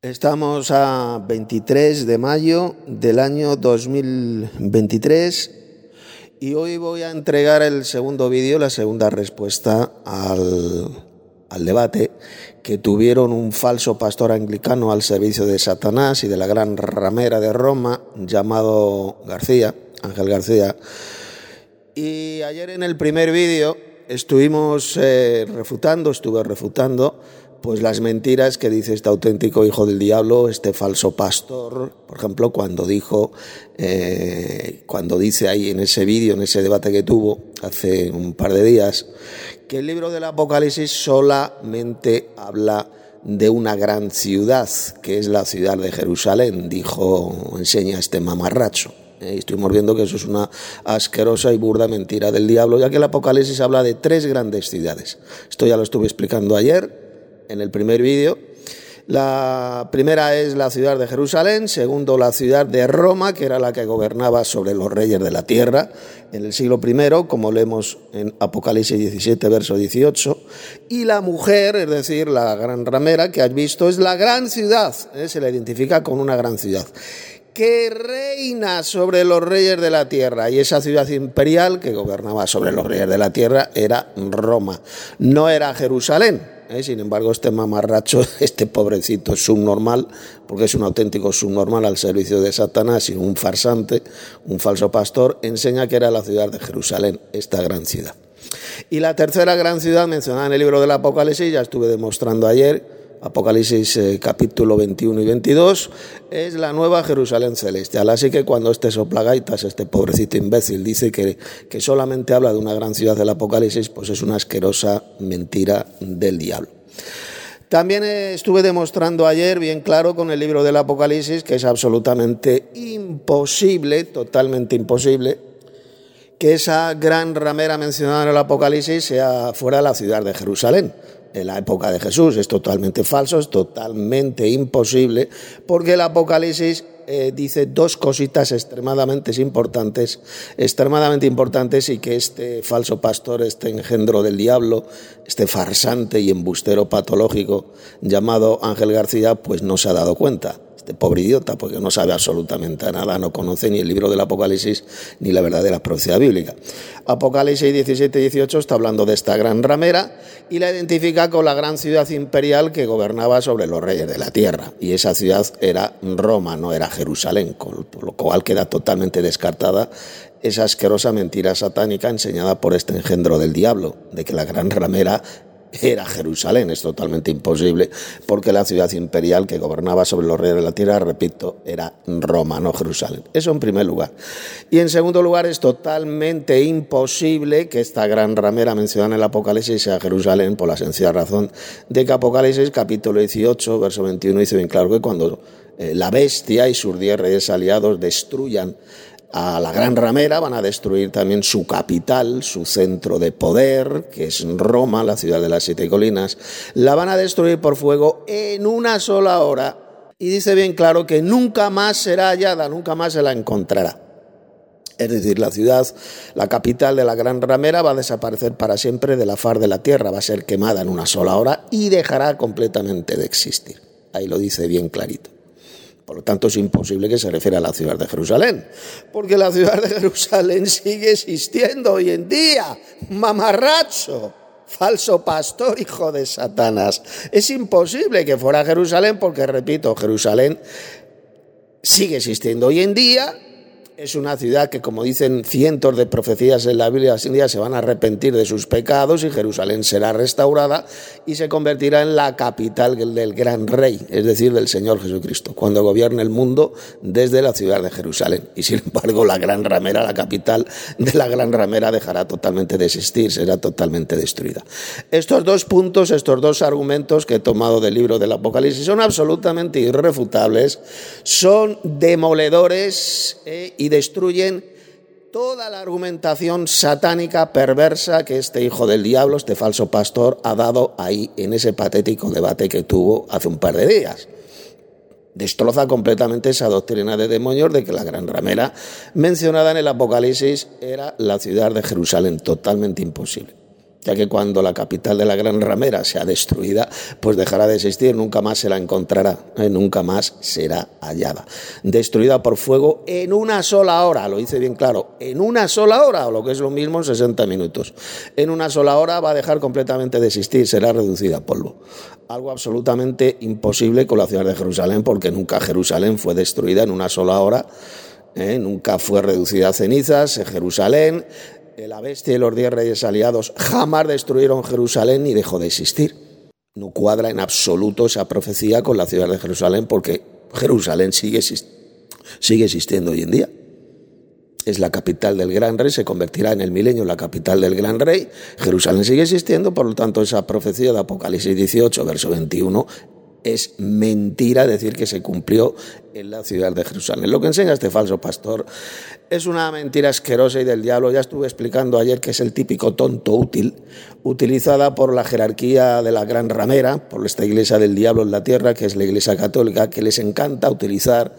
Estamos a 23 de mayo del año 2023 y hoy voy a entregar el segundo vídeo, la segunda respuesta al debate que tuvieron un falso pastor anglicano al servicio de Satanás y de la gran ramera de Roma llamado Ángel García. Y ayer en el primer vídeo estuve refutando pues las mentiras que dice este auténtico hijo del diablo, este falso pastor. Por ejemplo, cuando dice ahí en ese vídeo, en ese debate que tuvo hace un par de días, que el libro del Apocalipsis solamente habla de una gran ciudad, que es la ciudad de Jerusalén, enseña este mamarracho. Y estuvimos viendo que eso es una asquerosa y burda mentira del diablo, ya que el Apocalipsis habla de 3 grandes ciudades. Esto ya lo estuve explicando ayer en el primer vídeo. La primera es la ciudad de Jerusalén, segundo la ciudad de Roma, que era la que gobernaba sobre los reyes de la tierra en el siglo I, como leemos en Apocalipsis 17, verso 18, y la mujer, es decir, la gran ramera que has visto, es la gran ciudad, se la identifica con una gran ciudad, que reina sobre los reyes de la tierra, y esa ciudad imperial que gobernaba sobre los reyes de la tierra era Roma, no era Jerusalén. Sin embargo, este mamarracho, este pobrecito subnormal, porque es un auténtico subnormal al servicio de Satanás y un farsante, un falso pastor, enseña que era la ciudad de Jerusalén, esta gran ciudad. Y la tercera gran ciudad mencionada en el libro del Apocalipsis, ya estuve demostrando ayer, Apocalipsis capítulo 21 y 22, es la nueva Jerusalén celestial. Así que cuando este soplagaitas, este pobrecito imbécil, dice que solamente habla de una gran ciudad del Apocalipsis, pues es una asquerosa mentira del diablo. También estuve demostrando ayer bien claro con el libro del Apocalipsis que es absolutamente imposible, totalmente imposible, que esa gran ramera mencionada en el Apocalipsis fuera la ciudad de Jerusalén. En la época de Jesús es totalmente falso, es totalmente imposible, porque el Apocalipsis dice 2 cositas extremadamente importantes y que este falso pastor, este engendro del diablo, este farsante y embustero patológico llamado Ángel García, pues no se ha dado cuenta. Este pobre idiota, porque no sabe absolutamente nada, no conoce ni el libro del Apocalipsis ni la verdadera profecía bíblica. Apocalipsis 17 y 18 está hablando de esta gran ramera y la identifica con la gran ciudad imperial que gobernaba sobre los reyes de la tierra. Y esa ciudad era Roma, no era Jerusalén, por lo cual queda totalmente descartada esa asquerosa mentira satánica enseñada por este engendro del diablo, de que la gran ramera era Jerusalén. Es totalmente imposible, porque la ciudad imperial que gobernaba sobre los reyes de la tierra, repito, era Roma, no Jerusalén. Eso en primer lugar. Y en segundo lugar, es totalmente imposible que esta gran ramera mencionada en el Apocalipsis sea Jerusalén, por la sencilla razón de que Apocalipsis capítulo 18, verso 21, dice bien claro que cuando la bestia y sus 10 reyes aliados destruyan a la gran ramera, van a destruir también su capital, su centro de poder, que es Roma, la ciudad de las 7 colinas. La van a destruir por fuego en una sola hora. Y dice bien claro que nunca más será hallada, nunca más se la encontrará. Es decir, la ciudad, la capital de la gran ramera, va a desaparecer para siempre de la faz de la tierra, va a ser quemada en una sola hora y dejará completamente de existir. Ahí lo dice bien clarito. Por lo tanto, es imposible que se refiera a la ciudad de Jerusalén, porque la ciudad de Jerusalén sigue existiendo hoy en día. Mamarracho, falso pastor, hijo de Satanás. Es imposible que fuera Jerusalén porque, repito, Jerusalén sigue existiendo hoy en día. Es una ciudad que, como dicen cientos de profecías en la Biblia, un día se van a arrepentir de sus pecados y Jerusalén será restaurada y se convertirá en la capital del gran rey, es decir, del Señor Jesucristo, cuando gobierne el mundo desde la ciudad de Jerusalén. Y sin embargo, la gran ramera, la capital de la gran ramera, dejará totalmente de existir, será totalmente destruida. Estos 2 puntos, estos 2 argumentos que he tomado del libro del Apocalipsis son absolutamente irrefutables, son demoledores y destruyen toda la argumentación satánica perversa que este hijo del diablo, este falso pastor, ha dado ahí en ese patético debate que tuvo hace un par de días. Destroza completamente esa doctrina de demonios de que la gran ramera mencionada en el Apocalipsis era la ciudad de Jerusalén, totalmente imposible. ya que cuando la capital de la Gran Ramera sea destruida, pues dejará de existir, nunca más se la encontrará, nunca más será hallada. Destruida por fuego en una sola hora, lo hice bien claro, en una sola hora, o lo que es lo mismo en 60 minutos. En una sola hora va a dejar completamente de existir, será reducida a polvo. Algo absolutamente imposible con la ciudad de Jerusalén, porque nunca Jerusalén fue destruida en una sola hora, nunca fue reducida a cenizas. Jerusalén, la bestia y los 10 reyes aliados jamás destruyeron Jerusalén ni dejó de existir. No cuadra en absoluto esa profecía con la ciudad de Jerusalén, porque Jerusalén sigue existiendo hoy en día. Es la capital del gran rey, se convertirá en el milenio en la capital del gran rey. Jerusalén sigue existiendo, por lo tanto esa profecía de Apocalipsis 18, verso 21, es mentira decir que se cumplió en la ciudad de Jerusalén. Lo que enseña este falso pastor es una mentira asquerosa y del diablo. Ya estuve explicando ayer que es el típico tonto útil, utilizada por la jerarquía de la Gran Ramera, por esta iglesia del diablo en la tierra, que es la iglesia católica, que les encanta utilizar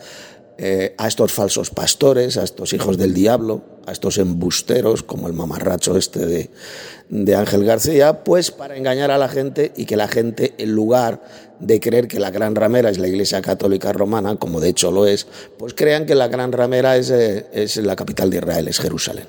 a estos falsos pastores, a estos hijos del diablo, a estos embusteros, como el mamarracho este de Ángel García, pues para engañar a la gente y que la gente, en lugar de creer que la Gran Ramera es la Iglesia Católica Romana, como de hecho lo es, pues crean que la Gran Ramera es la capital de Israel, es Jerusalén.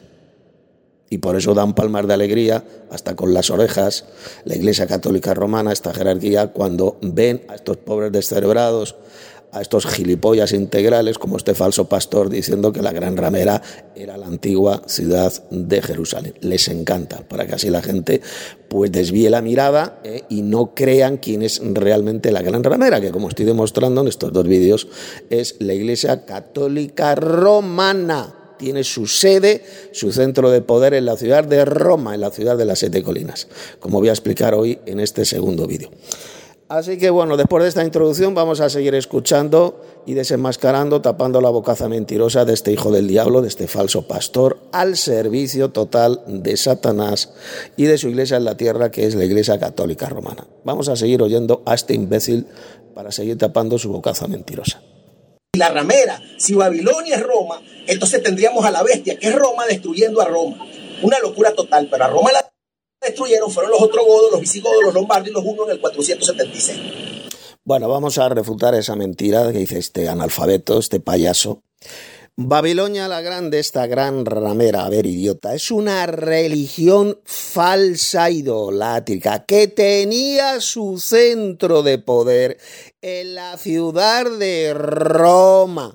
Y por eso dan palmas de alegría, hasta con las orejas, la Iglesia Católica Romana, esta jerarquía, cuando ven a estos pobres descerebrados, a estos gilipollas integrales como este falso pastor diciendo que la Gran Ramera era la antigua ciudad de Jerusalén. Les encanta, para que así la gente pues desvíe la mirada y no crean quién es realmente la Gran Ramera, que como estoy demostrando en estos 2 vídeos es la Iglesia Católica Romana. Tiene su sede, su centro de poder en la ciudad de Roma, en la ciudad de las 7 colinas, como voy a explicar hoy en este segundo vídeo. Así que bueno, después de esta introducción vamos a seguir escuchando y desenmascarando, tapando la bocaza mentirosa de este hijo del diablo, de este falso pastor, al servicio total de Satanás y de su iglesia en la tierra, que es la Iglesia Católica Romana. Vamos a seguir oyendo a este imbécil para seguir tapando su bocaza mentirosa. La ramera, si Babilonia es Roma, entonces tendríamos a la bestia, que es Roma, destruyendo a Roma. Una locura total, pero a Roma la destruyeron, fueron los ostrogodos, los visigodos, los lombardos y los hunos en el 476. Bueno, vamos a refutar esa mentira que dice este analfabeto, este payaso. Babilonia la Grande, esta gran ramera, a ver, idiota, es una religión falsa idolátrica que tenía su centro de poder en la ciudad de Roma.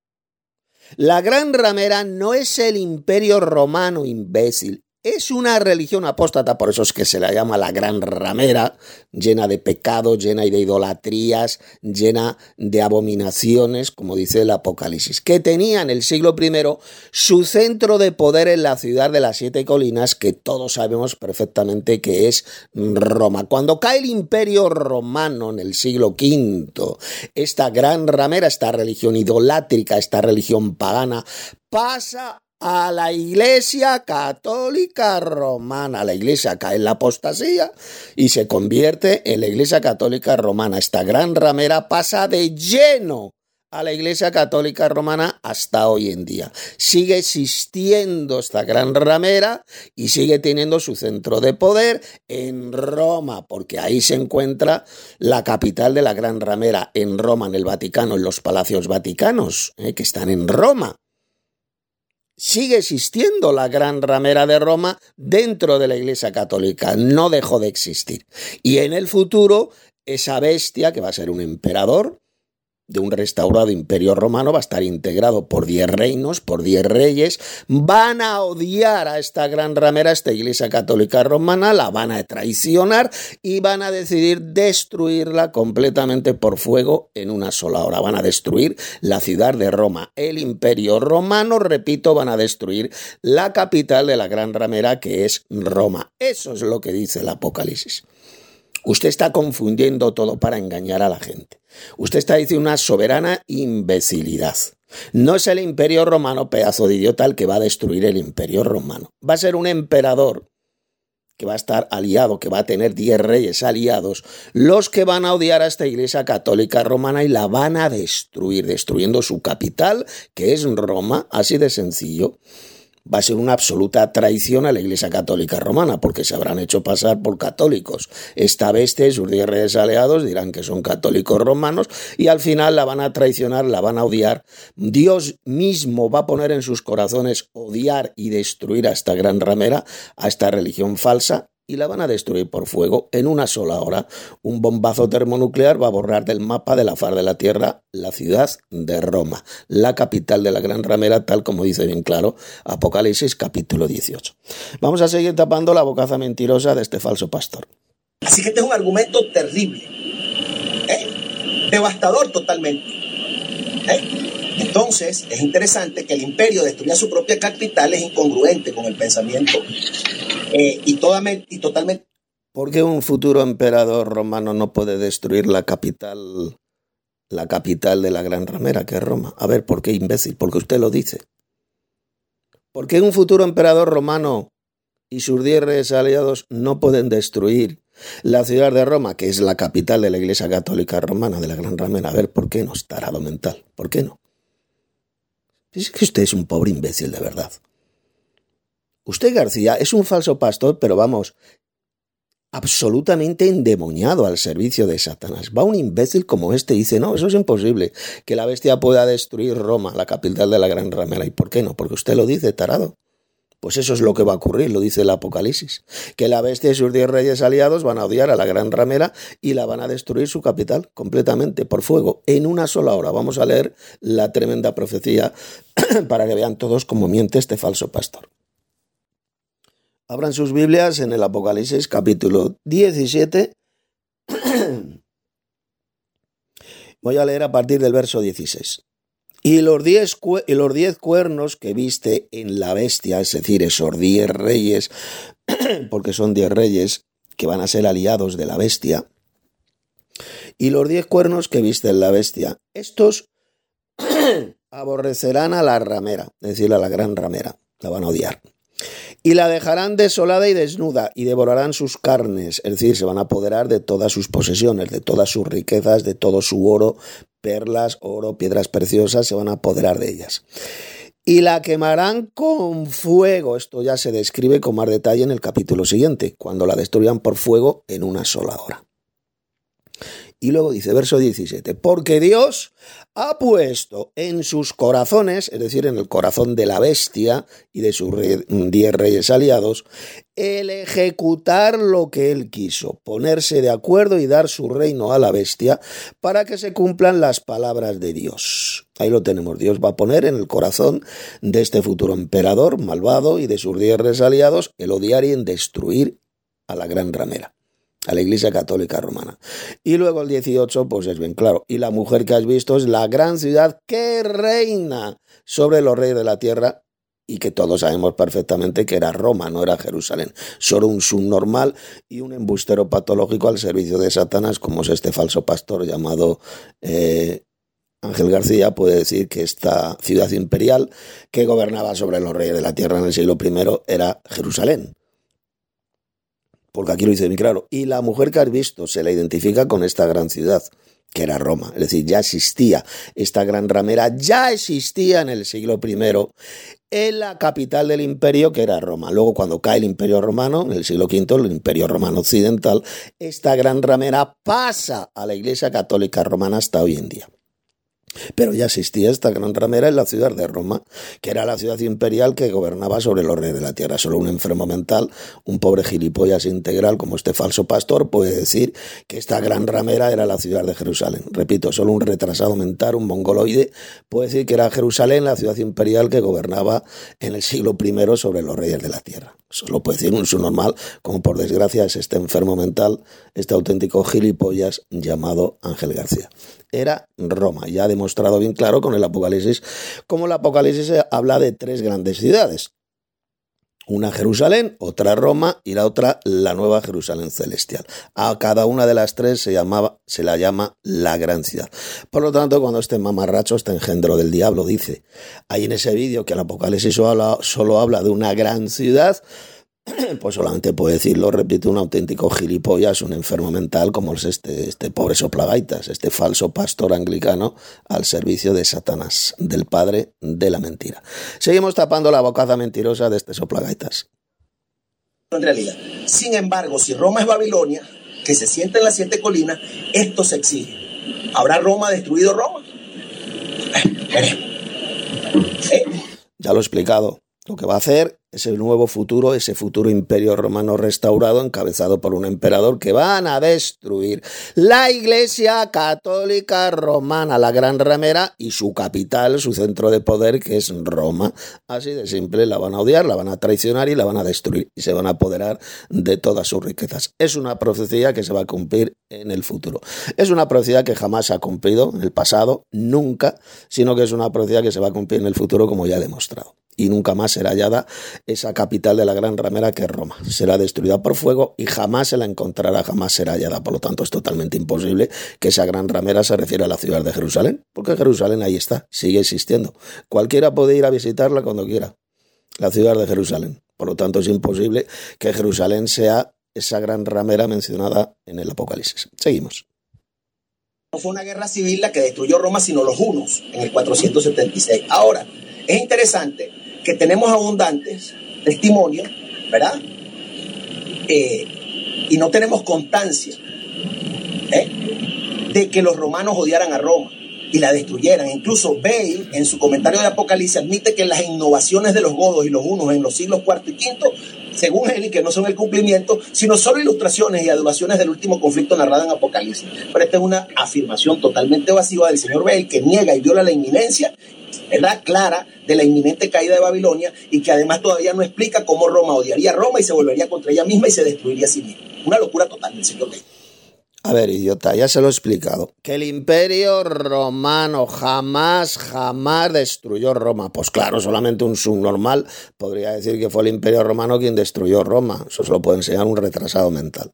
La gran ramera no es el imperio romano, imbécil. Es una religión apóstata, por eso es que se la llama la Gran Ramera, llena de pecados, llena de idolatrías, llena de abominaciones, como dice el Apocalipsis, que tenía en el siglo I su centro de poder en la ciudad de las 7 colinas, que todos sabemos perfectamente que es Roma. Cuando cae el imperio romano en el siglo V, esta Gran Ramera, esta religión idolátrica, esta religión pagana, pasa a la Iglesia Católica Romana. La Iglesia cae en la apostasía y se convierte en la Iglesia Católica Romana. Esta gran ramera pasa de lleno a la Iglesia Católica Romana hasta hoy en día. Sigue existiendo esta gran ramera y sigue teniendo su centro de poder en Roma, porque ahí se encuentra la capital de la gran ramera, en Roma, en el Vaticano, en los palacios vaticanos, que están en Roma. Sigue existiendo la Gran Ramera de Roma dentro de la Iglesia Católica, no dejó de existir. Y en el futuro, esa bestia, que va a ser un emperador de un restaurado imperio romano, va a estar integrado por 10 reinos, por 10 reyes, van a odiar a esta gran ramera, a esta Iglesia Católica Romana, la van a traicionar y van a decidir destruirla completamente por fuego en una sola hora. Van a destruir la ciudad de Roma, el imperio romano, repito, van a destruir la capital de la gran ramera, que es Roma. Eso es lo que dice el Apocalipsis. Usted está confundiendo todo para engañar a la gente. Usted está diciendo una soberana imbecilidad. No es el imperio romano, pedazo de idiota, el que va a destruir el imperio romano. Va a ser un emperador que va a estar aliado, que va a tener 10 reyes aliados, los que van a odiar a esta Iglesia Católica Romana y la van a destruir, destruyendo su capital, que es Roma, así de sencillo. va a ser una absoluta traición a la Iglesia Católica Romana, porque se habrán hecho pasar por católicos. Esta bestia y sus 10 reyes aliados dirán que son católicos romanos y al final la van a traicionar, la van a odiar. Dios mismo va a poner en sus corazones odiar y destruir a esta gran ramera, a esta religión falsa, y la van a destruir por fuego en una sola hora. Un bombazo termonuclear va a borrar del mapa de la faz de la Tierra la ciudad de Roma, la capital de la gran ramera, tal como dice bien claro Apocalipsis capítulo 18. Vamos a seguir tapando la bocaza mentirosa de este falso pastor. Así que este es un argumento terrible, devastador totalmente. Entonces, es interesante que el imperio destruya su propia capital, es incongruente con el pensamiento y totalmente. ¿Por qué un futuro emperador romano no puede destruir la capital de la gran ramera, que es Roma? A ver, ¿por qué, imbécil? Porque usted lo dice. ¿Por qué un futuro emperador romano y sus 10 reyes aliados no pueden destruir la ciudad de Roma, que es la capital de la Iglesia Católica Romana, de la gran ramera? A ver, ¿por qué no? Tarado mental. ¿Por qué no? Es que usted es un pobre imbécil de verdad. Usted, García, es un falso pastor, pero vamos, absolutamente endemoniado al servicio de Satanás. Va un imbécil como este y dice, no, eso es imposible, que la bestia pueda destruir Roma, la capital de la gran ramera. ¿Y por qué no? Porque usted lo dice, tarado. Pues eso es lo que va a ocurrir, lo dice el Apocalipsis, que la bestia y sus 10 reyes aliados van a odiar a la gran ramera y la van a destruir su capital completamente por fuego, en una sola hora. Vamos a leer la tremenda profecía para que vean todos cómo miente este falso pastor. Abran sus Biblias en el Apocalipsis capítulo 17. Voy a leer a partir del verso 16. Y los 10 cuernos que viste en la bestia, es decir, esos 10 reyes, porque son 10 reyes que van a ser aliados de la bestia, y los 10 cuernos que viste en la bestia, estos aborrecerán a la ramera, es decir, a la gran ramera, la van a odiar. Y la dejarán desolada y desnuda, y devorarán sus carnes, es decir, se van a apoderar de todas sus posesiones, de todas sus riquezas, de todo su oro, perlas, oro, piedras preciosas, se van a apoderar de ellas. Y la quemarán con fuego. Esto ya se describe con más detalle en el capítulo siguiente, cuando la destruyan por fuego en una sola hora. Y luego dice, verso 17, porque Dios ha puesto en sus corazones, es decir, en el corazón de la bestia y de sus 10 reyes aliados, el ejecutar lo que él quiso, ponerse de acuerdo y dar su reino a la bestia para que se cumplan las palabras de Dios. Ahí lo tenemos, Dios va a poner en el corazón de este futuro emperador malvado y de sus 10 reyes aliados el odiar y en destruir a la gran ramera, a la Iglesia Católica Romana. Y luego el 18, pues es bien claro. Y la mujer que has visto es la gran ciudad que reina sobre los reyes de la tierra y que todos sabemos perfectamente que era Roma, no era Jerusalén. Solo un subnormal y un embustero patológico al servicio de Satanás, como es este falso pastor llamado Ángel García, puede decir que esta ciudad imperial que gobernaba sobre los reyes de la tierra en el siglo I era Jerusalén. Porque aquí lo dice muy claro. Y la mujer que has visto se la identifica con esta gran ciudad, que era Roma. Es decir, ya existía esta gran ramera, ya existía en el siglo I en la capital del imperio, que era Roma. Luego, cuando cae el imperio romano, en el siglo V, el imperio romano occidental, esta gran ramera pasa a la Iglesia Católica Romana hasta hoy en día. Pero ya existía esta gran ramera en la ciudad de Roma, que era la ciudad imperial que gobernaba sobre los reyes de la tierra. Solo un enfermo mental, un pobre gilipollas integral como este falso pastor puede decir que esta gran ramera era la ciudad de Jerusalén. Repito, solo un retrasado mental, un mongoloide, puede decir que era Jerusalén, la ciudad imperial que gobernaba en el siglo I sobre los reyes de la tierra. Solo puede decir un subnormal, como por desgracia es este enfermo mental, este auténtico gilipollas llamado Ángel García. Era Roma, ya ha demostrado bien claro con el Apocalipsis, como el Apocalipsis habla de 3 grandes ciudades. Una Jerusalén, otra Roma y la otra la nueva Jerusalén celestial. A cada una de las 3 se la llama la gran ciudad. Por lo tanto, cuando este mamarracho, este engendro del diablo, dice ahí en ese vídeo que el Apocalipsis solo habla de una gran ciudad, pues solamente puedo decirlo, repito, un auténtico gilipollas, un enfermo mental como es este pobre soplagaitas, este falso pastor anglicano al servicio de Satanás, del padre de la mentira. Seguimos tapando la bocaza mentirosa de este soplagaitas. En realidad, sin embargo, si Roma es Babilonia, que se sienta en las 7 colinas, esto se exige. ¿Habrá Roma destruido Roma? Ya lo he explicado. Lo que va a hacer es el nuevo futuro, ese futuro imperio romano restaurado, encabezado por un emperador que van a destruir la Iglesia Católica Romana, la Gran Ramera, y su capital, su centro de poder, que es Roma. Así de simple, la van a odiar, la van a traicionar y la van a destruir, y se van a apoderar de todas sus riquezas. Es una profecía que se va a cumplir en el futuro. Es una profecía que jamás se ha cumplido en el pasado, nunca, sino que es una profecía que se va a cumplir en el futuro, como ya he demostrado. Y nunca más será hallada esa capital de la Gran Ramera que es Roma. Será destruida por fuego y jamás se la encontrará, jamás será hallada. Por lo tanto, es totalmente imposible que esa Gran Ramera se refiera a la ciudad de Jerusalén, porque Jerusalén ahí está, sigue existiendo. Cualquiera puede ir a visitarla cuando quiera, la ciudad de Jerusalén. Por lo tanto, es imposible que Jerusalén sea esa Gran Ramera mencionada en el Apocalipsis. Seguimos. No fue una guerra civil la que destruyó Roma, sino los hunos en el 476. Ahora, es interesante que tenemos abundantes testimonios, ¿verdad? Y no tenemos constancia de que los romanos odiaran a Roma y la destruyeran. Incluso Bale, en su comentario de Apocalipsis, admite que las innovaciones de los godos y los hunos en los siglos IV y V, según él, y que no son el cumplimiento, sino solo ilustraciones y adulaciones del último conflicto narrado en Apocalipsis. Pero esta es una afirmación totalmente evasiva del señor Bale, que niega y viola la inminencia, ¿verdad?, clara de la inminente caída de Babilonia, y que además todavía no explica cómo Roma odiaría a Roma y se volvería contra ella misma y se destruiría a sí misma. Una locura total del señor Bale. A ver, idiota, ya se lo he explicado. Que el imperio romano jamás destruyó Roma. Pues claro, solamente un subnormal podría decir que fue el imperio romano quien destruyó Roma. Eso se lo puede enseñar un retrasado mental.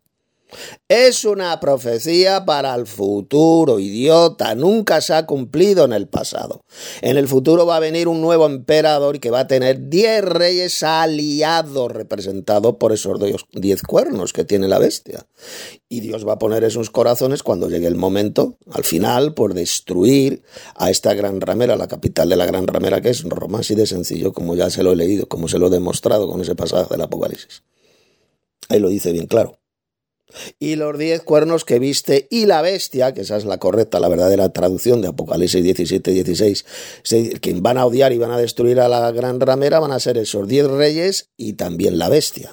Es una profecía para el futuro, idiota. Nunca se ha cumplido en el pasado. En el futuro va a venir un nuevo emperador que va a tener 10 reyes aliados, representados por esos 10 cuernos que tiene la bestia. Y Dios va a poner en sus corazones, cuando llegue el momento, al final, por destruir a esta Gran Ramera, la capital de la Gran Ramera, que es Roma. Así de sencillo, como ya se lo he leído, como se lo he demostrado con ese pasaje del Apocalipsis. Ahí lo dice bien claro. Y los 10 cuernos que viste y la bestia, que esa es la correcta, la verdadera traducción de Apocalipsis 17-16, quien van a odiar y van a destruir a la Gran Ramera van a ser esos 10 reyes y también la bestia.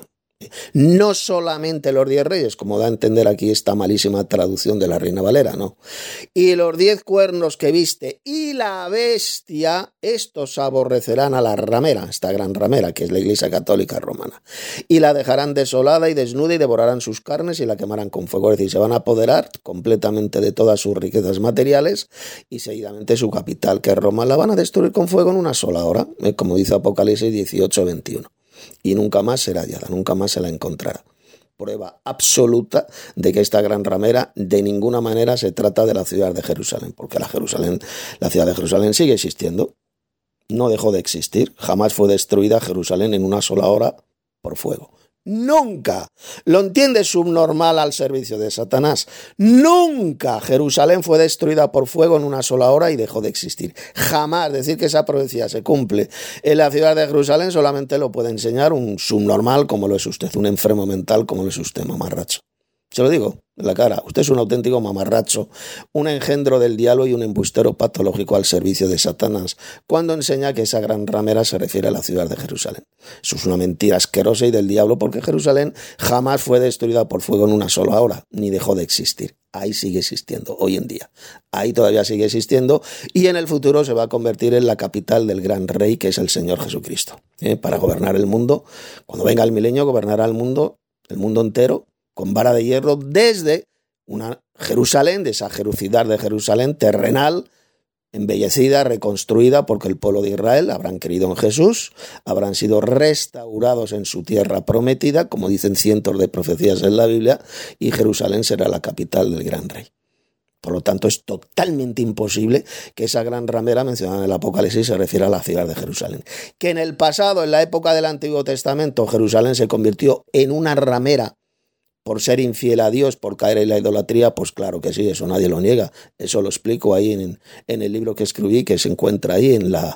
No solamente los 10 reyes, como da a entender aquí esta malísima traducción de la Reina Valera, no. Y los 10 cuernos que viste y la bestia, estos aborrecerán a la ramera, esta Gran Ramera, que es la Iglesia Católica Romana, y la dejarán desolada y desnuda y devorarán sus carnes y la quemarán con fuego. Es decir, se van a apoderar completamente de todas sus riquezas materiales y seguidamente su capital, que es Roma, la van a destruir con fuego en una sola hora, como dice Apocalipsis 18-21. Y nunca más será hallada, nunca más se la encontrará. Prueba absoluta de que esta Gran Ramera de ninguna manera se trata de la ciudad de Jerusalén, porque la ciudad de Jerusalén sigue existiendo, no dejó de existir, jamás fue destruida Jerusalén en una sola hora por fuego. Nunca. ¿Lo entiendes, subnormal al servicio de Satanás? Nunca Jerusalén fue destruida por fuego en una sola hora y dejó de existir. Jamás. Decir que esa profecía se cumple en la ciudad de Jerusalén solamente lo puede enseñar un subnormal como lo es usted, un enfermo mental como lo es usted, mamarracho. Se lo digo en la cara, usted es un auténtico mamarracho, un engendro del diablo y un embustero patológico al servicio de Satanás, cuando enseña que esa Gran Ramera se refiere a la ciudad de Jerusalén. Eso es una mentira asquerosa y del diablo, porque Jerusalén jamás fue destruida por fuego en una sola hora, ni dejó de existir. Ahí sigue existiendo, hoy en día. Ahí todavía sigue existiendo y en el futuro se va a convertir en la capital del gran rey, que es el Señor Jesucristo. Para gobernar el mundo, cuando venga el milenio, gobernará el mundo entero, con vara de hierro desde una Jerusalén, de esa Jerucidad de Jerusalén terrenal, embellecida, reconstruida, porque el pueblo de Israel habrán creído en Jesús, habrán sido restaurados en su tierra prometida, como dicen cientos de profecías en la Biblia, y Jerusalén será la capital del gran rey. Por lo tanto, es totalmente imposible que esa gran ramera mencionada en el Apocalipsis se refiera a la ciudad de Jerusalén. Que en el pasado, en la época del Antiguo Testamento, Jerusalén se convirtió en una ramera por ser infiel a Dios, por caer en la idolatría, pues claro que sí, eso nadie lo niega. Eso lo explico ahí en el libro que escribí, que se encuentra ahí en la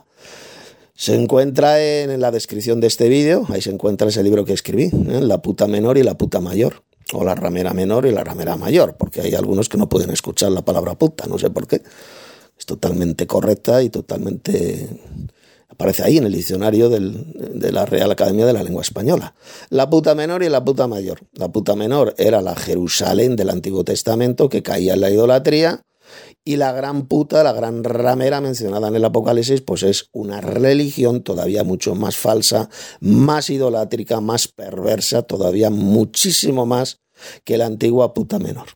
descripción de este vídeo. Ahí se encuentra ese libro que escribí, La puta menor y la puta mayor. O la ramera menor y la ramera mayor, porque hay algunos que no pueden escuchar la palabra puta, no sé por qué. Es totalmente correcta y totalmente... aparece ahí en el diccionario de la Real Academia de la Lengua Española. La puta menor y la puta mayor. La puta menor era la Jerusalén del Antiguo Testamento que caía en la idolatría, y la gran puta, la gran ramera mencionada en el Apocalipsis, pues es una religión todavía mucho más falsa, más idolátrica, más perversa, todavía muchísimo más que la antigua puta menor.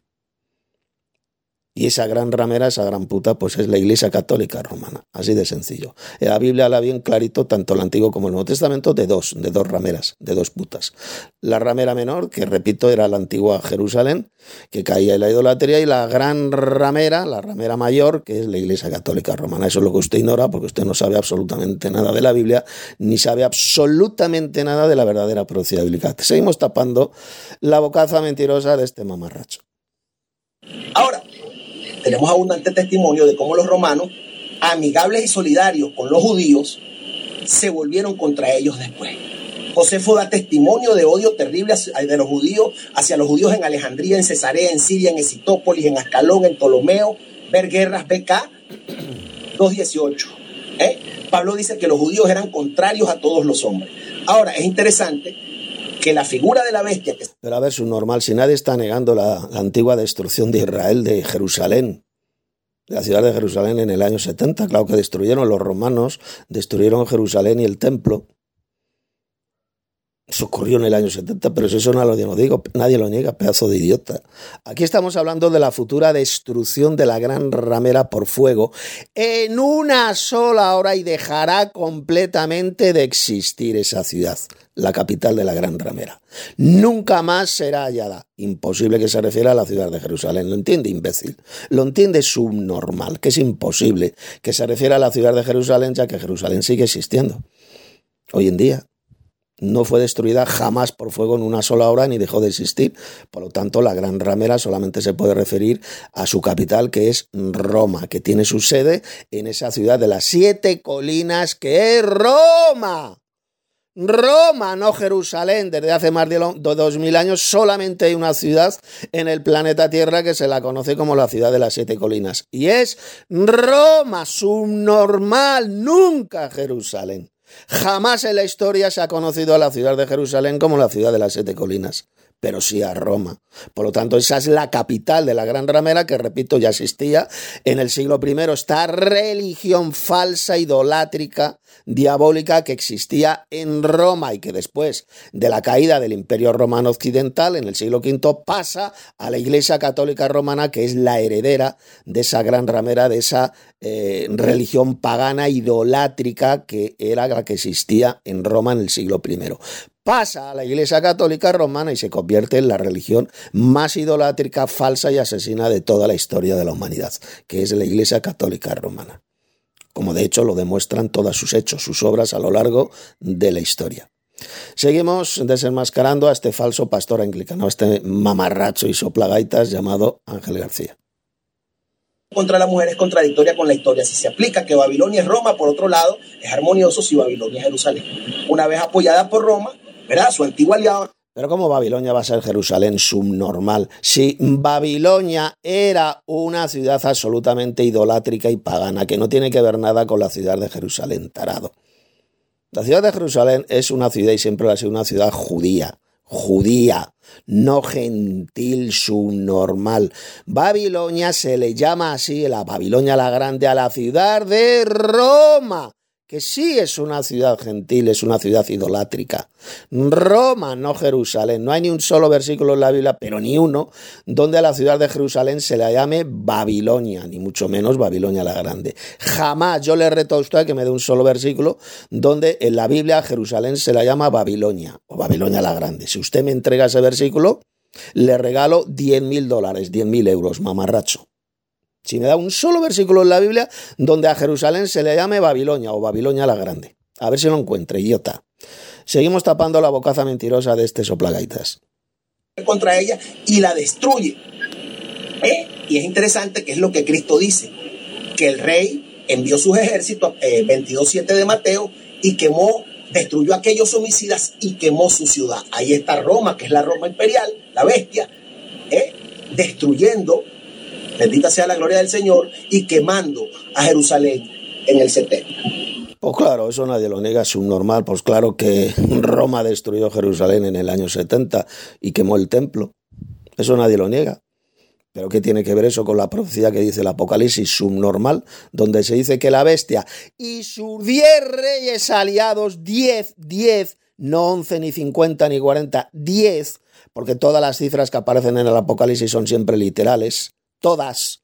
Y esa gran ramera, esa gran puta, pues es la Iglesia Católica Romana, así de sencillo. La Biblia habla bien clarito, tanto el Antiguo como el Nuevo Testamento, de dos rameras, de dos putas. La ramera menor, que repito, era la antigua Jerusalén, que caía en la idolatría, y la gran ramera, la ramera mayor, que es la Iglesia Católica Romana. Eso es lo que usted ignora, porque usted no sabe absolutamente nada de la Biblia, ni sabe absolutamente nada de la verdadera profecía bíblica. Seguimos tapando la bocaza mentirosa de este mamarracho. Ahora, tenemos abundante testimonio de cómo los romanos, amigables y solidarios con los judíos, se volvieron contra ellos después. Josefo da testimonio de odio terrible de los judíos hacia los judíos en Alejandría, en Cesarea, en Siria, en Esitópolis, en Ascalón, en Ptolomeo, ver guerras, BK 2:18. Pablo dice que los judíos eran contrarios a todos los hombres. Ahora, es interesante que la figura de la bestia... Pero a ver, subnormal, si nadie está negando la antigua destrucción de Israel, de Jerusalén, de la ciudad de Jerusalén en el año 70, claro que destruyeron los romanos, destruyeron Jerusalén y el templo. Eso ocurrió en el año 70, pero eso no lo digo, nadie lo niega, pedazo de idiota. Aquí estamos hablando de la futura destrucción de la gran ramera por fuego en una sola hora, y dejará completamente de existir esa ciudad, la capital de la gran ramera. Nunca más será hallada. Imposible que se refiera a la ciudad de Jerusalén. ¿Lo entiende, imbécil? Lo entiende, subnormal, que es imposible que se refiera a la ciudad de Jerusalén, ya que Jerusalén sigue existiendo hoy en día. No fue destruida jamás por fuego en una sola hora, ni dejó de existir. Por lo tanto, la gran ramera solamente se puede referir a su capital, que es Roma, que tiene su sede en esa ciudad de las 7 colinas, que es Roma. Roma, no Jerusalén. Desde hace más de 2000 años solamente hay una ciudad en el planeta Tierra que se la conoce como la ciudad de las 7 colinas. Y es Roma, subnormal, nunca Jerusalén. Jamás en la historia se ha conocido a la ciudad de Jerusalén como la ciudad de las 7 colinas, pero sí a Roma. Por lo tanto, esa es la capital de la gran ramera, que, repito, ya existía en el siglo I. Esta religión falsa, idolátrica, diabólica, que existía en Roma, y que después de la caída del Imperio Romano Occidental en el siglo V pasa a la Iglesia Católica Romana, que es la heredera de esa gran ramera, de esa religión pagana idolátrica que era la que existía en Roma en el siglo I. Pasa a la Iglesia Católica Romana y se convierte en la religión más idolátrica, falsa y asesina de toda la historia de la humanidad, que es la Iglesia Católica Romana, como de hecho lo demuestran todos sus hechos, sus obras a lo largo de la historia. Seguimos desenmascarando a este falso pastor anglicano, a este mamarracho y soplagaitas llamado Ángel García. Contra la mujer es contradictoria con la historia. Si se aplica que Babilonia es Roma, por otro lado, es armonioso si Babilonia es Jerusalén. Una vez apoyada por Roma, ¿verdad?, su antiguo aliado. Pero ¿cómo Babilonia va a ser Jerusalén, subnormal? Si Babilonia era una ciudad absolutamente idolátrica y pagana, que no tiene que ver nada con la ciudad de Jerusalén, tarado. La ciudad de Jerusalén es una ciudad, y siempre ha sido una ciudad judía, no gentil, subnormal. Babilonia se le llama así, la Babilonia la Grande, a la ciudad de Roma, que sí es una ciudad gentil, es una ciudad idolátrica. Roma, no Jerusalén. No hay ni un solo versículo en la Biblia, pero ni uno, donde a la ciudad de Jerusalén se la llame Babilonia, ni mucho menos Babilonia la Grande. Jamás. Yo le reto a usted a que me dé un solo versículo donde en la Biblia a Jerusalén se la llama Babilonia o Babilonia la Grande. Si usted me entrega ese versículo, le regalo $10,000, 10.000 euros, mamarracho. Si me da un solo versículo en la Biblia donde a Jerusalén se le llame Babilonia o Babilonia la Grande. A ver si lo encuentre, idiota. Seguimos tapando la bocaza mentirosa de este soplagaitas. Contra ella y la destruye. Y es interesante que es lo que Cristo dice, que el rey envió sus ejércitos, 22:7 de Mateo, y destruyó a aquellos homicidas y quemó su ciudad. Ahí está Roma, que es la Roma imperial, la bestia, destruyendo, bendita sea la gloria del Señor, y quemando a Jerusalén en el 70. Pues claro, eso nadie lo niega, es subnormal. Pues claro que Roma destruyó Jerusalén en el año 70 y quemó el templo. Eso nadie lo niega. Pero ¿qué tiene que ver eso con la profecía que dice el Apocalipsis subnormal? Donde se dice que la bestia y sus 10 reyes aliados, 10, no 11, ni 50, ni 40, 10, porque todas las cifras que aparecen en el Apocalipsis son siempre literales. Todas.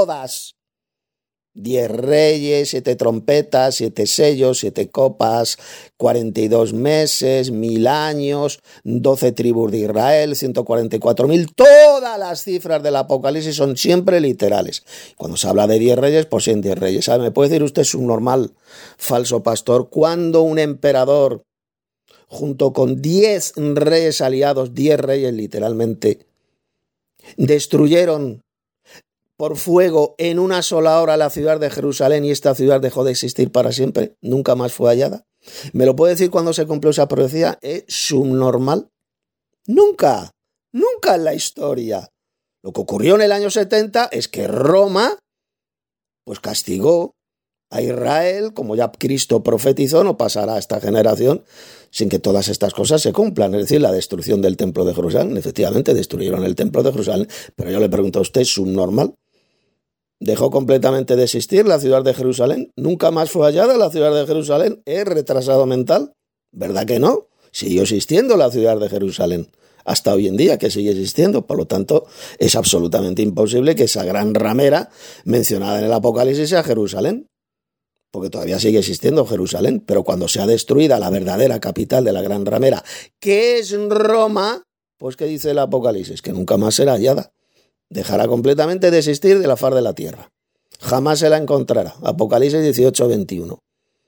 10 reyes, 7 trompetas, 7 sellos, 7 copas, 42 meses, 1000 años, 12 tribus de Israel, 144.000. Todas las cifras del Apocalipsis son siempre literales. Cuando se habla de 10 reyes, pues en 10 reyes. ¿Sabe? ¿Me puede decir usted, subnormal, falso pastor, cuándo un emperador, junto con 10 reyes aliados, 10 reyes literalmente, destruyeron por fuego en una sola hora la ciudad de Jerusalén y esta ciudad dejó de existir para siempre? Nunca más fue hallada. ¿Me lo puede decir cuándo se cumplió esa profecía? ¿Es subnormal? Nunca en la historia. Lo que ocurrió en el año 70 es que Roma pues castigó a Israel, como ya Cristo profetizó, no pasará a esta generación sin que todas estas cosas se cumplan, es decir, la destrucción del templo de Jerusalén. Efectivamente, destruyeron el templo de Jerusalén, pero yo le pregunto a usted, ¿subnormal? ¿Dejó completamente de existir la ciudad de Jerusalén? ¿Nunca más fue hallada la ciudad de Jerusalén? ¿Es retrasado mental? ¿Verdad que no? Siguió existiendo la ciudad de Jerusalén. Hasta hoy en día que sigue existiendo. Por lo tanto, es absolutamente imposible que esa gran ramera mencionada en el Apocalipsis sea Jerusalén. Porque todavía sigue existiendo Jerusalén. Pero cuando sea destruida la verdadera capital de la gran ramera, que es Roma, pues ¿qué dice el Apocalipsis? Que nunca más será hallada. Dejará completamente de existir de la faz de la tierra. Jamás se la encontrará. Apocalipsis 18:21.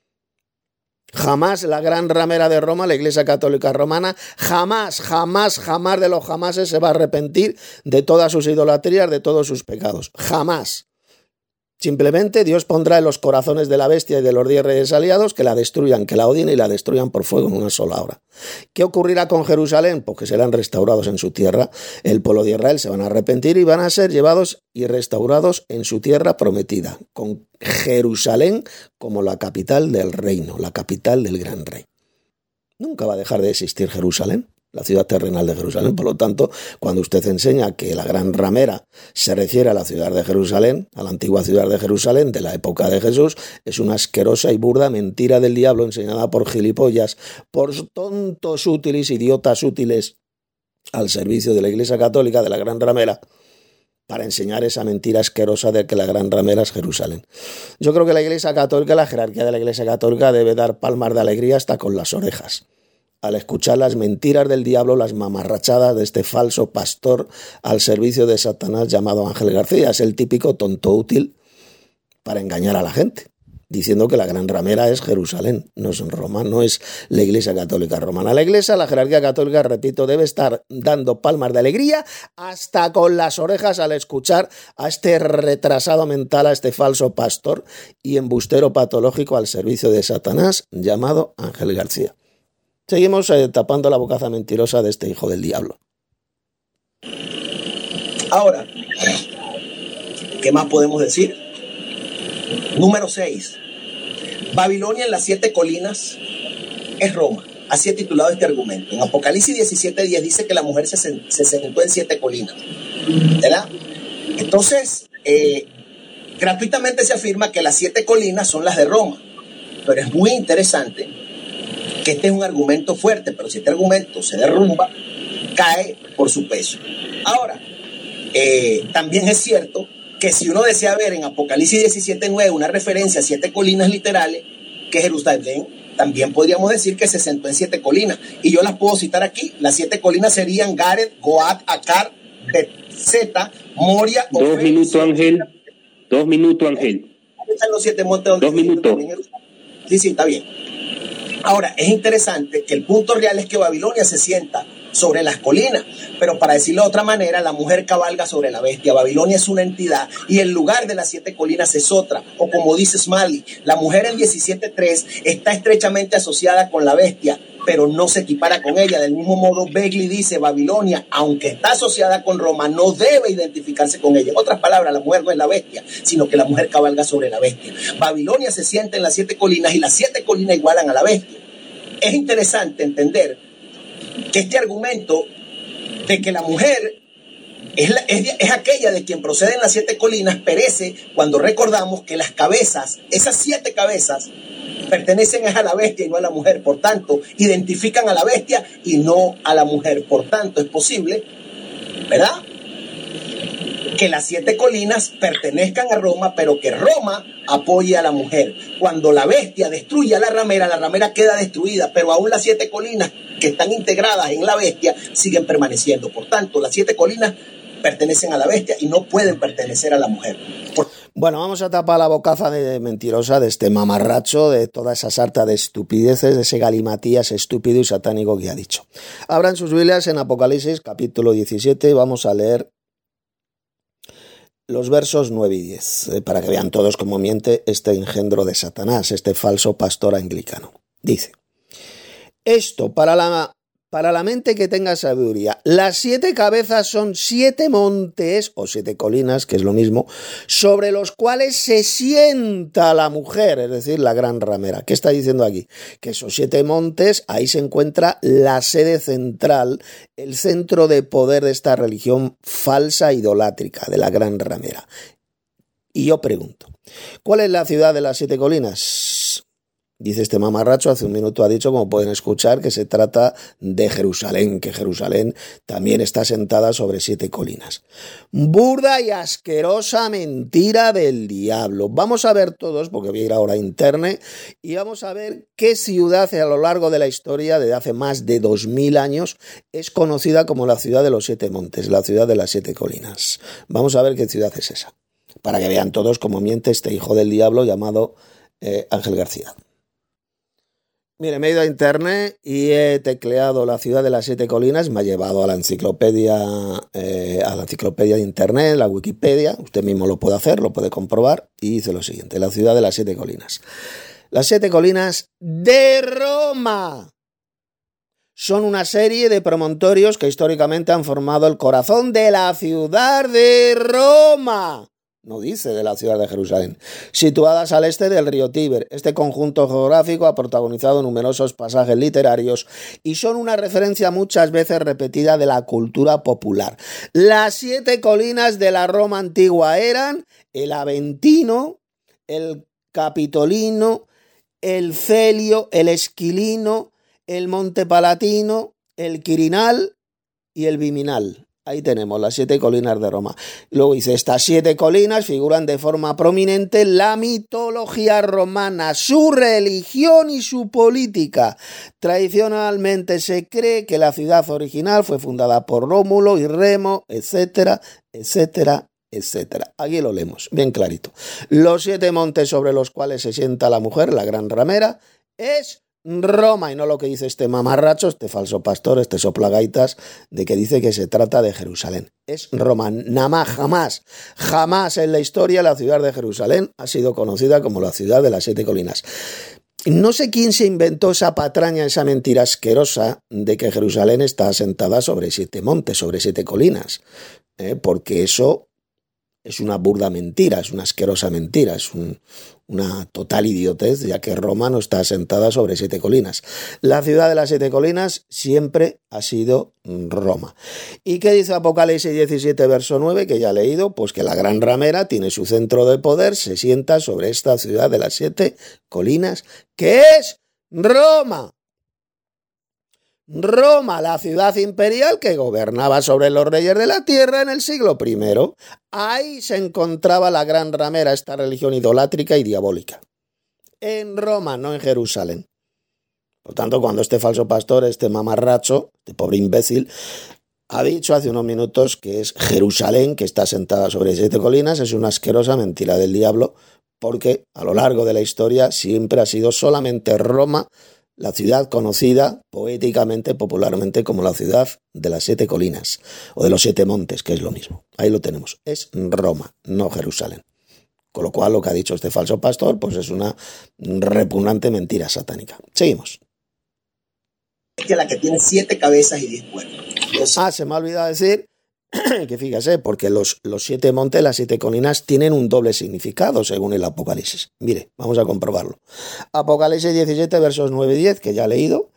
Jamás la gran ramera de Roma, la Iglesia Católica Romana, jamás de los jamases se va a arrepentir de todas sus idolatrías, de todos sus pecados. Jamás. Simplemente Dios pondrá en los corazones de la bestia y de los 10 reyes aliados que la destruyan, que la odien y la destruyan por fuego en una sola hora. ¿Qué ocurrirá con Jerusalén? Pues que serán restaurados en su tierra. El pueblo de Israel se van a arrepentir y van a ser llevados y restaurados en su tierra prometida, con Jerusalén como la capital del reino, la capital del gran rey. Nunca va a dejar de existir Jerusalén, la ciudad terrenal de Jerusalén. Por lo tanto, cuando usted enseña que la gran ramera se refiere a la ciudad de Jerusalén, a la antigua ciudad de Jerusalén de la época de Jesús, es una asquerosa y burda mentira del diablo enseñada por gilipollas, por tontos útiles, idiotas útiles al servicio de la Iglesia Católica de la gran ramera, para enseñar esa mentira asquerosa de que la gran ramera es Jerusalén. Yo creo que la Iglesia Católica, la jerarquía de la Iglesia Católica debe dar palmas de alegría hasta con las orejas al escuchar las mentiras del diablo, las mamarrachadas de este falso pastor al servicio de Satanás llamado Ángel García. Es el típico tonto útil para engañar a la gente, diciendo que la gran ramera es Jerusalén, no es Roma, no es la Iglesia Católica Romana. La Iglesia, la jerarquía católica, repito, debe estar dando palmas de alegría hasta con las orejas al escuchar a este retrasado mental, a este falso pastor y embustero patológico al servicio de Satanás llamado Ángel García. Seguimos tapando la bocaza mentirosa de este hijo del diablo. Ahora, ¿qué más podemos decir? Número 6. Babilonia en las 7 colinas es Roma. Así he titulado este argumento. En Apocalipsis 17:10 dice que la mujer se sentó en 7 colinas, ¿verdad? Entonces, gratuitamente se afirma que las 7 colinas son las de Roma. Pero es muy interesante que este es un argumento fuerte, pero si este argumento se derrumba, cae por su peso. Ahora, también es cierto que si uno desea ver en Apocalipsis 17:9 una referencia a 7 colinas literales, que Jerusalén, también podríamos decir que se sentó en 7 colinas. Y yo las puedo citar aquí. Las 7 colinas serían Gared, Goat, Acar, Bet-Zeta, Moria, 2 minutos, Ángel. 2 minutos, Ángel. Ahí están los 7 montes donde 2 minutos. Sí, está bien. Ahora, es interesante que el punto real es que Babilonia se sienta sobre las colinas, pero para decirlo de otra manera, la mujer cabalga sobre la bestia. Babilonia es una entidad y el lugar de las 7 colinas es otra, o como dice Smalley, la mujer en 17.3 está estrechamente asociada con la bestia, pero no se equipara con ella. Del mismo modo, Begley dice, Babilonia, aunque está asociada con Roma, no debe identificarse con ella. En otras palabras, la mujer no es la bestia, sino que la mujer cabalga sobre la bestia. Babilonia se sienta en las 7 colinas y las 7 colinas igualan a la bestia. Es interesante entender que este argumento de que la mujer es aquella de quien proceden las 7 colinas perece cuando recordamos que las cabezas, esas 7 cabezas, pertenecen a la bestia y no a la mujer. Por tanto, identifican a la bestia y no a la mujer. Por tanto, es posible, ¿verdad?, que las 7 colinas pertenezcan a Roma, pero que Roma apoye a la mujer. Cuando la bestia destruye a la ramera queda destruida, pero aún las 7 colinas que están integradas en la bestia siguen permaneciendo. Por tanto, las 7 colinas pertenecen a la bestia y no pueden pertenecer a la mujer. Bueno, vamos a tapar la bocaza de mentirosa de este mamarracho, de toda esa sarta de estupideces, de ese galimatías estúpido y satánico que ha dicho. Abran sus Biblias en Apocalipsis, capítulo 17, vamos a leer los versos 9 y 10, para que vean todos cómo miente este engendro de Satanás, este falso pastor anglicano. Dice, esto para la mente que tenga sabiduría, las 7 cabezas son 7 montes, o 7 colinas, que es lo mismo, sobre los cuales se sienta la mujer, es decir, la gran ramera. ¿Qué está diciendo aquí? Que esos 7 montes, ahí se encuentra la sede central, el centro de poder de esta religión falsa idolátrica, de la gran ramera. Y yo pregunto, ¿cuál es la ciudad de las 7 colinas? Dice este mamarracho, hace un minuto ha dicho, como pueden escuchar, que se trata de Jerusalén, que Jerusalén también está sentada sobre 7 colinas. Burda y asquerosa mentira del diablo. Vamos a ver todos, porque voy a ir ahora a internet, y vamos a ver qué ciudad a lo largo de la historia, desde hace más de 2000 años, es conocida como la ciudad de los 7 montes, la ciudad de las 7 colinas. Vamos a ver qué ciudad es esa, para que vean todos cómo miente este hijo del diablo llamado Ángel García. Mire, me he ido a internet y he tecleado la ciudad de las 7 colinas, me ha llevado a la enciclopedia de internet, la Wikipedia, usted mismo lo puede hacer, lo puede comprobar, y dice lo siguiente, la ciudad de las 7 colinas. Las 7 colinas de Roma son una serie de promontorios que históricamente han formado el corazón de la ciudad de Roma. No dice de la ciudad de Jerusalén, situadas al este del río Tíber. Este conjunto geográfico ha protagonizado numerosos pasajes literarios y son una referencia muchas veces repetida de la cultura popular. Las 7 colinas de la Roma antigua eran el Aventino, el Capitolino, el Celio, el Esquilino, el Monte Palatino, el Quirinal y el Viminal. Ahí tenemos las 7 colinas de Roma. Luego dice, estas 7 colinas figuran de forma prominente en la mitología romana, su religión y su política. Tradicionalmente se cree que la ciudad original fue fundada por Rómulo y Remo, etcétera, etcétera, etcétera. Aquí lo leemos, bien clarito. Los 7 montes sobre los cuales se sienta la mujer, la gran ramera, es Roma, y no lo que dice este mamarracho, este falso pastor, este soplagaitas, de que dice que se trata de Jerusalén. Es Roma. Nada más, jamás en la historia la ciudad de Jerusalén ha sido conocida como la ciudad de las 7 colinas. No sé quién se inventó esa patraña, esa mentira asquerosa de que Jerusalén está asentada sobre 7 montes, sobre 7 colinas, porque eso es una burda mentira, es una asquerosa mentira, es una total idiotez, ya que Roma no está asentada sobre 7 colinas. La ciudad de las 7 colinas siempre ha sido Roma. ¿Y qué dice Apocalipsis 17, verso 9, que ya he leído? Pues que la gran ramera tiene su centro de poder, se sienta sobre esta ciudad de las 7 colinas, que es Roma. Roma, la ciudad imperial que gobernaba sobre los reyes de la tierra en el siglo I. Ahí se encontraba la gran ramera, esta religión idolátrica y diabólica. En Roma, no en Jerusalén. Por tanto, cuando este falso pastor, este mamarracho, este pobre imbécil, Ha dicho hace unos minutos que es Jerusalén, que está sentada sobre 7 colinas. Es una asquerosa mentira del diablo, porque a lo largo de la historia siempre ha sido solamente Roma, la ciudad conocida poéticamente, popularmente, como la ciudad de las 7 colinas, o de los 7 montes, que es lo mismo. Ahí lo tenemos. Es Roma, no Jerusalén. Con lo cual, lo que ha dicho este falso pastor, pues es una repugnante mentira satánica. Seguimos. La que tiene 7 cabezas y 10 cuernos. Se me ha olvidado decir que fíjese, porque los 7 montes, las 7 colinas, tienen un doble significado según el Apocalipsis. Mire, vamos a comprobarlo. Apocalipsis 17, versos 9 y 10, que ya he leído.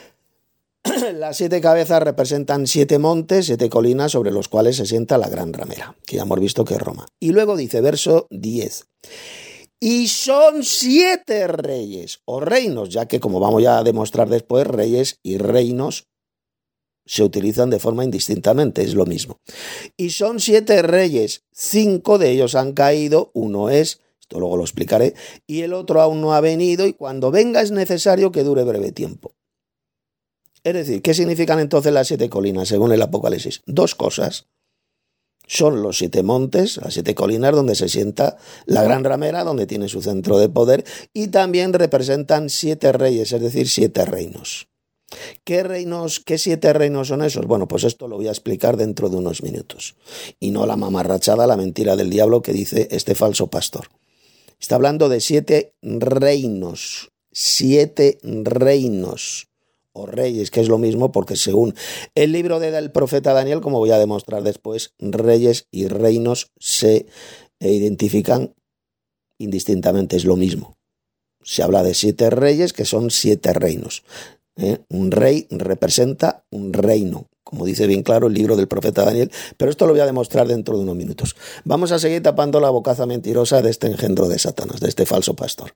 Las 7 cabezas representan 7 montes, 7 colinas sobre los cuales se sienta la gran ramera, que ya hemos visto que es Roma. Y luego dice, verso 10, y son 7 reyes o reinos, ya que, como vamos ya a demostrar después, reyes y reinos se utilizan de forma indistintamente, es lo mismo. Y son 7 reyes, 5 de ellos han caído, uno es, esto luego lo explicaré, y el otro aún no ha venido, y cuando venga es necesario que dure breve tiempo. Es decir, ¿qué significan entonces las 7 colinas según el Apocalipsis? 2 cosas. Son los 7 montes, las 7 colinas donde se sienta la gran ramera, donde tiene su centro de poder, y también representan 7 reyes, es decir, 7 reinos. ¿Qué 7 reinos son esos? Bueno, pues esto lo voy a explicar dentro de unos minutos. Y no la mamarrachada, la mentira del diablo que dice este falso pastor. Está hablando de 7 reinos. 7 reinos. O reyes, que es lo mismo, porque según el libro del profeta Daniel, como voy a demostrar después, reyes y reinos se identifican indistintamente, es lo mismo. Se habla de 7 reyes, que son 7 reinos. Un rey representa un reino, como dice bien claro el libro del profeta Daniel, pero esto lo voy a demostrar dentro de unos minutos. Vamos a seguir tapando la bocaza mentirosa de este engendro de Satanás, de este falso pastor.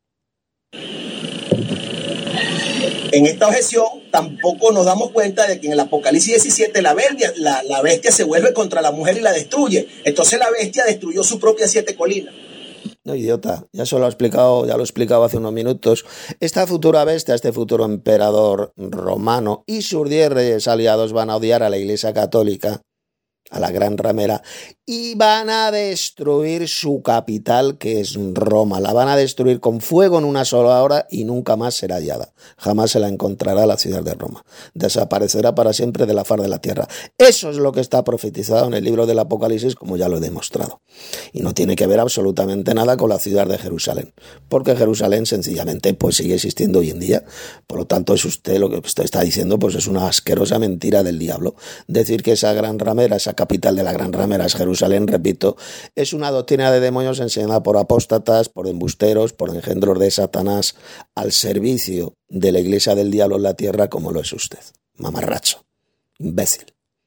En esta objeción tampoco nos damos cuenta de que en el Apocalipsis 17 la bestia se vuelve contra la mujer y la destruye. Entonces la bestia destruyó su propia 7 colinas. No, idiota, ya lo he explicado hace unos minutos. Esta futura bestia, este futuro emperador romano y sus 10 reyes aliados van a odiar a la Iglesia Católica, a la gran ramera, y van a destruir su capital, que es Roma. La van a destruir con fuego en una sola hora y nunca más será hallada. Jamás se la encontrará la ciudad de Roma. Desaparecerá para siempre de la faz de la tierra. Eso es lo que está profetizado en el libro del Apocalipsis, como ya lo he demostrado. Y no tiene que ver absolutamente nada con la ciudad de Jerusalén, porque Jerusalén sencillamente pues sigue existiendo hoy en día. Por lo tanto, es usted lo que usted está diciendo, pues es una asquerosa mentira del diablo. Decir que esa gran ramera, esa capital de la gran ramera es Jerusalén, repito, es una doctrina de demonios enseñada por apóstatas, por embusteros, por engendros de Satanás, al servicio de la iglesia del diablo en la tierra, como lo es usted. Mamarracho, imbécil.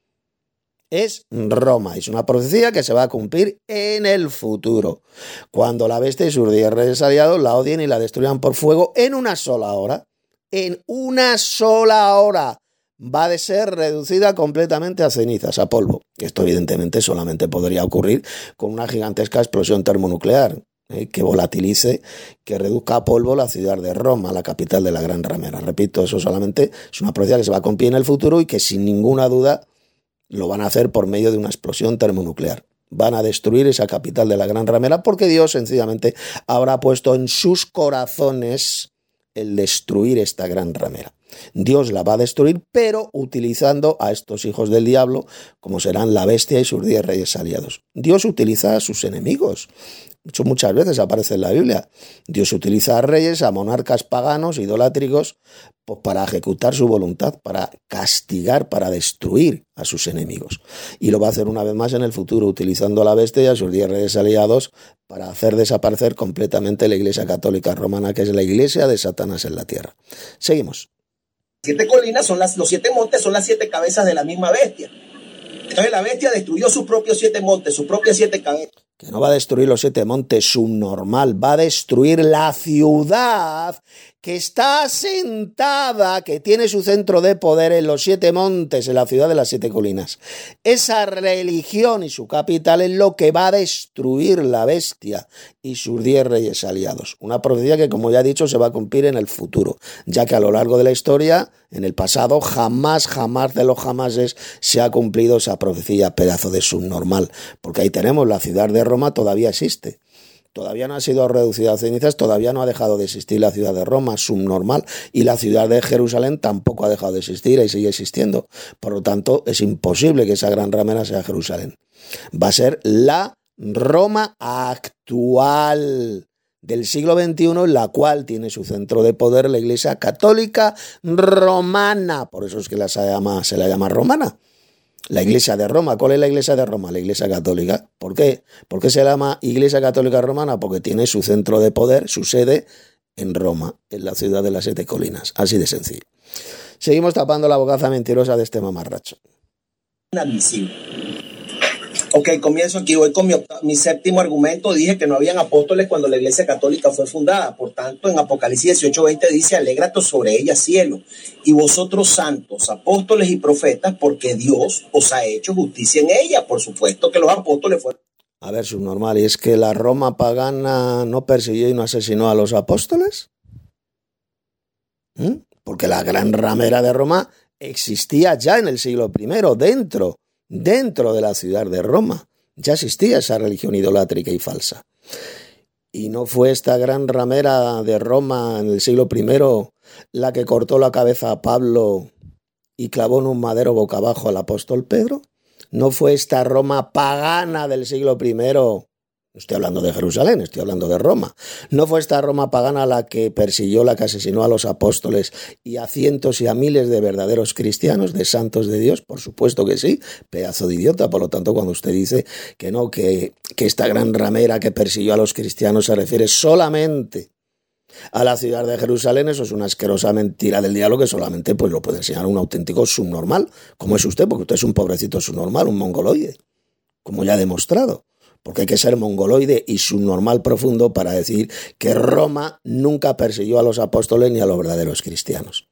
Es Roma, es una profecía que se va a cumplir en el futuro, cuando la bestia y sus 10 reyes aliados la odien y la destruyan por fuego en una sola hora. En una sola hora va a ser reducida completamente a cenizas, a polvo. Esto evidentemente solamente podría ocurrir con una gigantesca explosión termonuclear, que volatilice, que reduzca a polvo la ciudad de Roma, la capital de la gran ramera. Repito, eso solamente es una profecía que se va a cumplir en el futuro y que sin ninguna duda lo van a hacer por medio de una explosión termonuclear. Van a destruir esa capital de la gran ramera porque Dios sencillamente habrá puesto en sus corazones el destruir esta gran ramera. Dios la va a destruir, pero utilizando a estos hijos del diablo, como serán la bestia y sus 10 reyes aliados. Dios utiliza a sus enemigos. Muchas veces aparece en la Biblia. Dios utiliza a reyes, a monarcas paganos, idolátricos, pues para ejecutar su voluntad, para castigar, para destruir a sus enemigos. Y lo va a hacer una vez más en el futuro, utilizando a la bestia y a sus 10 reyes aliados para hacer desaparecer completamente la Iglesia Católica Romana, que es la iglesia de Satanás en la tierra. Seguimos. 7 colinas son los 7 montes, son las 7 cabezas de la misma bestia. Entonces la bestia destruyó sus propios 7 montes, sus propias 7 cabezas. que no va a destruir los 7 montes subnormal, va a destruir la ciudad que está asentada, que tiene su centro de poder en los 7 montes, en la ciudad de las 7 colinas. Esa religión y su capital es lo que va a destruir la bestia y sus 10 reyes aliados. Una profecía que, como ya he dicho, se va a cumplir en el futuro, ya que a lo largo de la historia, en el pasado, jamás de los jamases se ha cumplido esa profecía, pedazo de subnormal, porque ahí tenemos la ciudad de Roma, todavía existe. Todavía no ha sido reducida a cenizas, todavía no ha dejado de existir la ciudad de Roma, subnormal, y la ciudad de Jerusalén tampoco ha dejado de existir y sigue existiendo. Por lo tanto, es imposible que esa gran ramera sea Jerusalén. Va a ser la Roma actual del siglo XXI, en la cual tiene su centro de poder la Iglesia Católica Romana. Por eso es que se la llama romana. La Iglesia de Roma. ¿Cuál es la Iglesia de Roma? La Iglesia Católica. ¿Por qué? ¿Por qué se llama Iglesia Católica Romana? Porque tiene su centro de poder, su sede en Roma, en la ciudad de las 7 colinas. Así de sencillo. Seguimos tapando la bocaza mentirosa de este mamarracho. Inadmisible. Ok, comienzo aquí. Voy con mi séptimo argumento. Dije que no habían apóstoles cuando la Iglesia Católica fue fundada. Por tanto, en Apocalipsis 18:20 dice: alégrate sobre ella, cielo, y vosotros santos, apóstoles y profetas, porque Dios os ha hecho justicia en ella. Por supuesto que los apóstoles fueron... A ver, subnormal, ¿y es que la Roma pagana no persiguió y no asesinó a los apóstoles? Porque la gran ramera de Roma existía ya en el siglo I, dentro de la ciudad de Roma. Ya existía esa religión idolátrica y falsa. ¿Y no fue esta gran ramera de Roma en el siglo I la que cortó la cabeza a Pablo y clavó en un madero boca abajo al apóstol Pedro? ¿No fue esta Roma pagana del siglo I? No estoy hablando de Jerusalén, estoy hablando de Roma. ¿No fue esta Roma pagana la que persiguió, la que asesinó a los apóstoles y a cientos y a miles de verdaderos cristianos, de santos de Dios? Por supuesto que sí, pedazo de idiota. Por lo tanto, cuando usted dice que no, que esta gran ramera que persiguió a los cristianos se refiere solamente a la ciudad de Jerusalén, eso es una asquerosa mentira del diablo que solamente pues lo puede enseñar un auténtico subnormal, como es usted, porque usted es un pobrecito subnormal, un mongoloide, como ya he demostrado. Porque hay que ser mongoloide y subnormal profundo para decir que Roma nunca persiguió a los apóstoles ni a los verdaderos cristianos.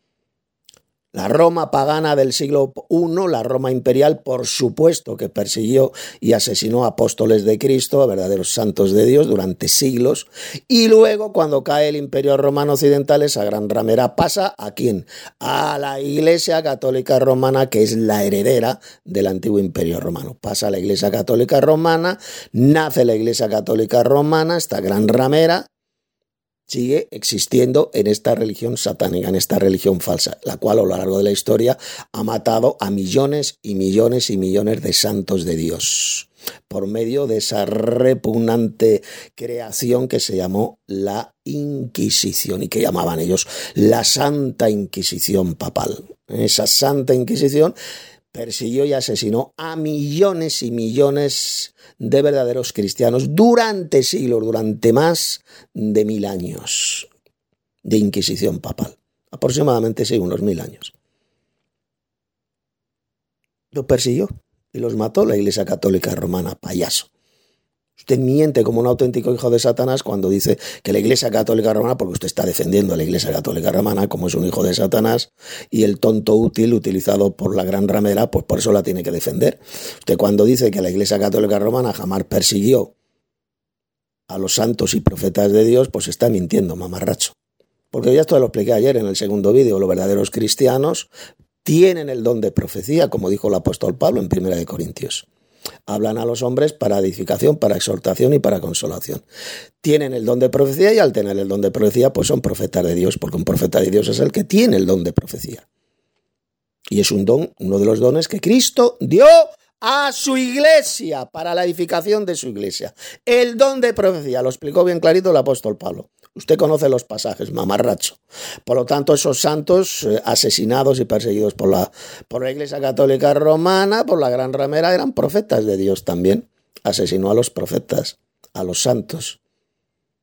La Roma pagana del siglo I, la Roma imperial, por supuesto que persiguió y asesinó a apóstoles de Cristo, a verdaderos santos de Dios, durante siglos. Y luego, cuando cae el Imperio Romano Occidental, esa gran ramera pasa ¿a quién? A la Iglesia Católica Romana, que es la heredera del antiguo Imperio Romano. Pasa a la Iglesia Católica Romana, nace la Iglesia Católica Romana, esta gran ramera, sigue existiendo en esta religión satánica, en esta religión falsa, la cual a lo largo de la historia ha matado a millones y millones y millones de santos de Dios por medio de esa repugnante creación que se llamó la Inquisición y que llamaban ellos la Santa Inquisición papal. Esa Santa Inquisición persiguió y asesinó a millones y millones de verdaderos cristianos durante siglos, durante más de 1000 años de Inquisición papal. Aproximadamente sí, unos 1000 años. Los persiguió y los mató la Iglesia Católica Romana, payaso. Usted miente como un auténtico hijo de Satanás cuando dice que la Iglesia Católica Romana, porque usted está defendiendo a la Iglesia Católica Romana como es un hijo de Satanás, y el tonto útil utilizado por la gran ramera, pues por eso la tiene que defender. Usted cuando dice que la Iglesia Católica Romana jamás persiguió a los santos y profetas de Dios, pues está mintiendo, mamarracho. Porque ya esto lo expliqué ayer en el segundo vídeo, los verdaderos cristianos tienen el don de profecía, como dijo el apóstol Pablo en 1 Corintios. Hablan a los hombres para edificación, para exhortación y para consolación. Tienen el don de profecía y al tener el don de profecía pues son profetas de Dios, porque un profeta de Dios es el que tiene el don de profecía. Y es un don, uno de los dones que Cristo dio a su iglesia, para la edificación de su iglesia. El don de profecía, lo explicó bien clarito el apóstol Pablo. Usted conoce los pasajes, mamarracho. Por lo tanto, esos santos asesinados y perseguidos por la Iglesia Católica Romana, por la gran ramera, eran profetas de Dios también. Asesinó a los profetas, a los santos,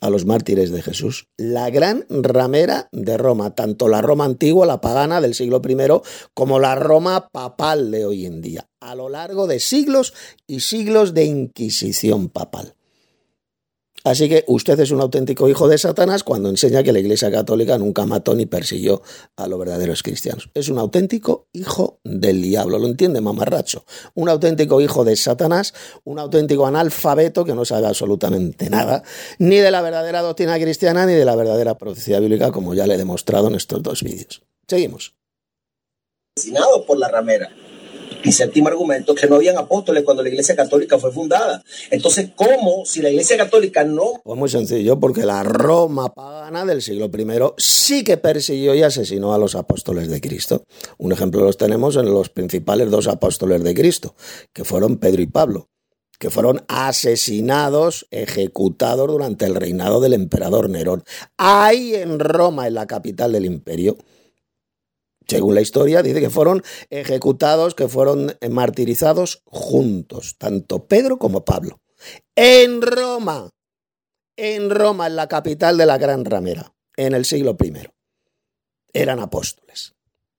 a los mártires de Jesús. La gran ramera de Roma, tanto la Roma antigua, la pagana del siglo I, como la Roma papal de hoy en día, a lo largo de siglos y siglos de inquisición papal. Así que usted es un auténtico hijo de Satanás cuando enseña que la Iglesia Católica nunca mató ni persiguió a los verdaderos cristianos. Es un auténtico hijo del diablo, ¿lo entiende, mamarracho? Un auténtico hijo de Satanás, un auténtico analfabeto que no sabe absolutamente nada, ni de la verdadera doctrina cristiana ni de la verdadera profecía bíblica, como ya le he demostrado en estos dos vídeos. Seguimos. Asesinados por la ramera. Y séptimo argumento, que no habían apóstoles cuando la Iglesia Católica fue fundada. Entonces, ¿cómo si la Iglesia Católica no? Pues muy sencillo, porque la Roma pagana del siglo I sí que persiguió y asesinó a los apóstoles de Cristo. Un ejemplo los tenemos en los principales dos apóstoles de Cristo, que fueron Pedro y Pablo, que fueron asesinados, ejecutados durante el reinado del emperador Nerón. Ahí en Roma, en la capital del imperio. Según la historia, dice que fueron ejecutados, que fueron martirizados juntos, tanto Pedro como Pablo. En Roma, en la capital de la Gran Ramera, en el siglo I. Eran apóstoles.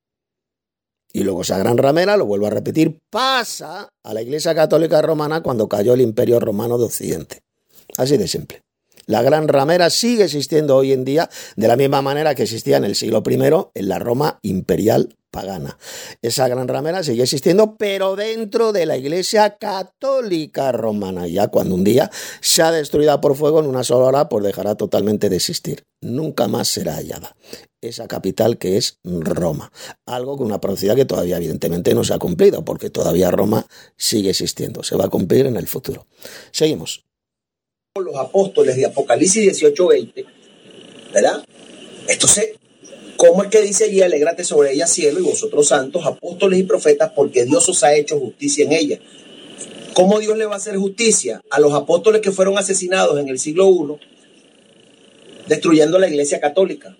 Y luego esa Gran Ramera, lo vuelvo a repetir, pasa a la Iglesia Católica Romana cuando cayó el Imperio Romano de Occidente. Así de simple. La Gran Ramera sigue existiendo hoy en día de la misma manera que existía en el siglo I en la Roma imperial pagana. Esa Gran Ramera sigue existiendo, pero dentro de la Iglesia Católica Romana. Ya cuando un día sea destruida por fuego en una sola hora, pues dejará totalmente de existir. Nunca más será hallada esa capital que es Roma. Algo con una profecía que todavía evidentemente no se ha cumplido, porque todavía Roma sigue existiendo. Se va a cumplir en el futuro. Seguimos. Los apóstoles de Apocalipsis 18:20, ¿verdad? Entonces, ¿cómo es que dice allí, alégrate sobre ella, cielo, y vosotros santos, apóstoles y profetas, porque Dios os ha hecho justicia en ella? ¿Cómo Dios le va a hacer justicia a los apóstoles que fueron asesinados en el siglo I, destruyendo la Iglesia Católica?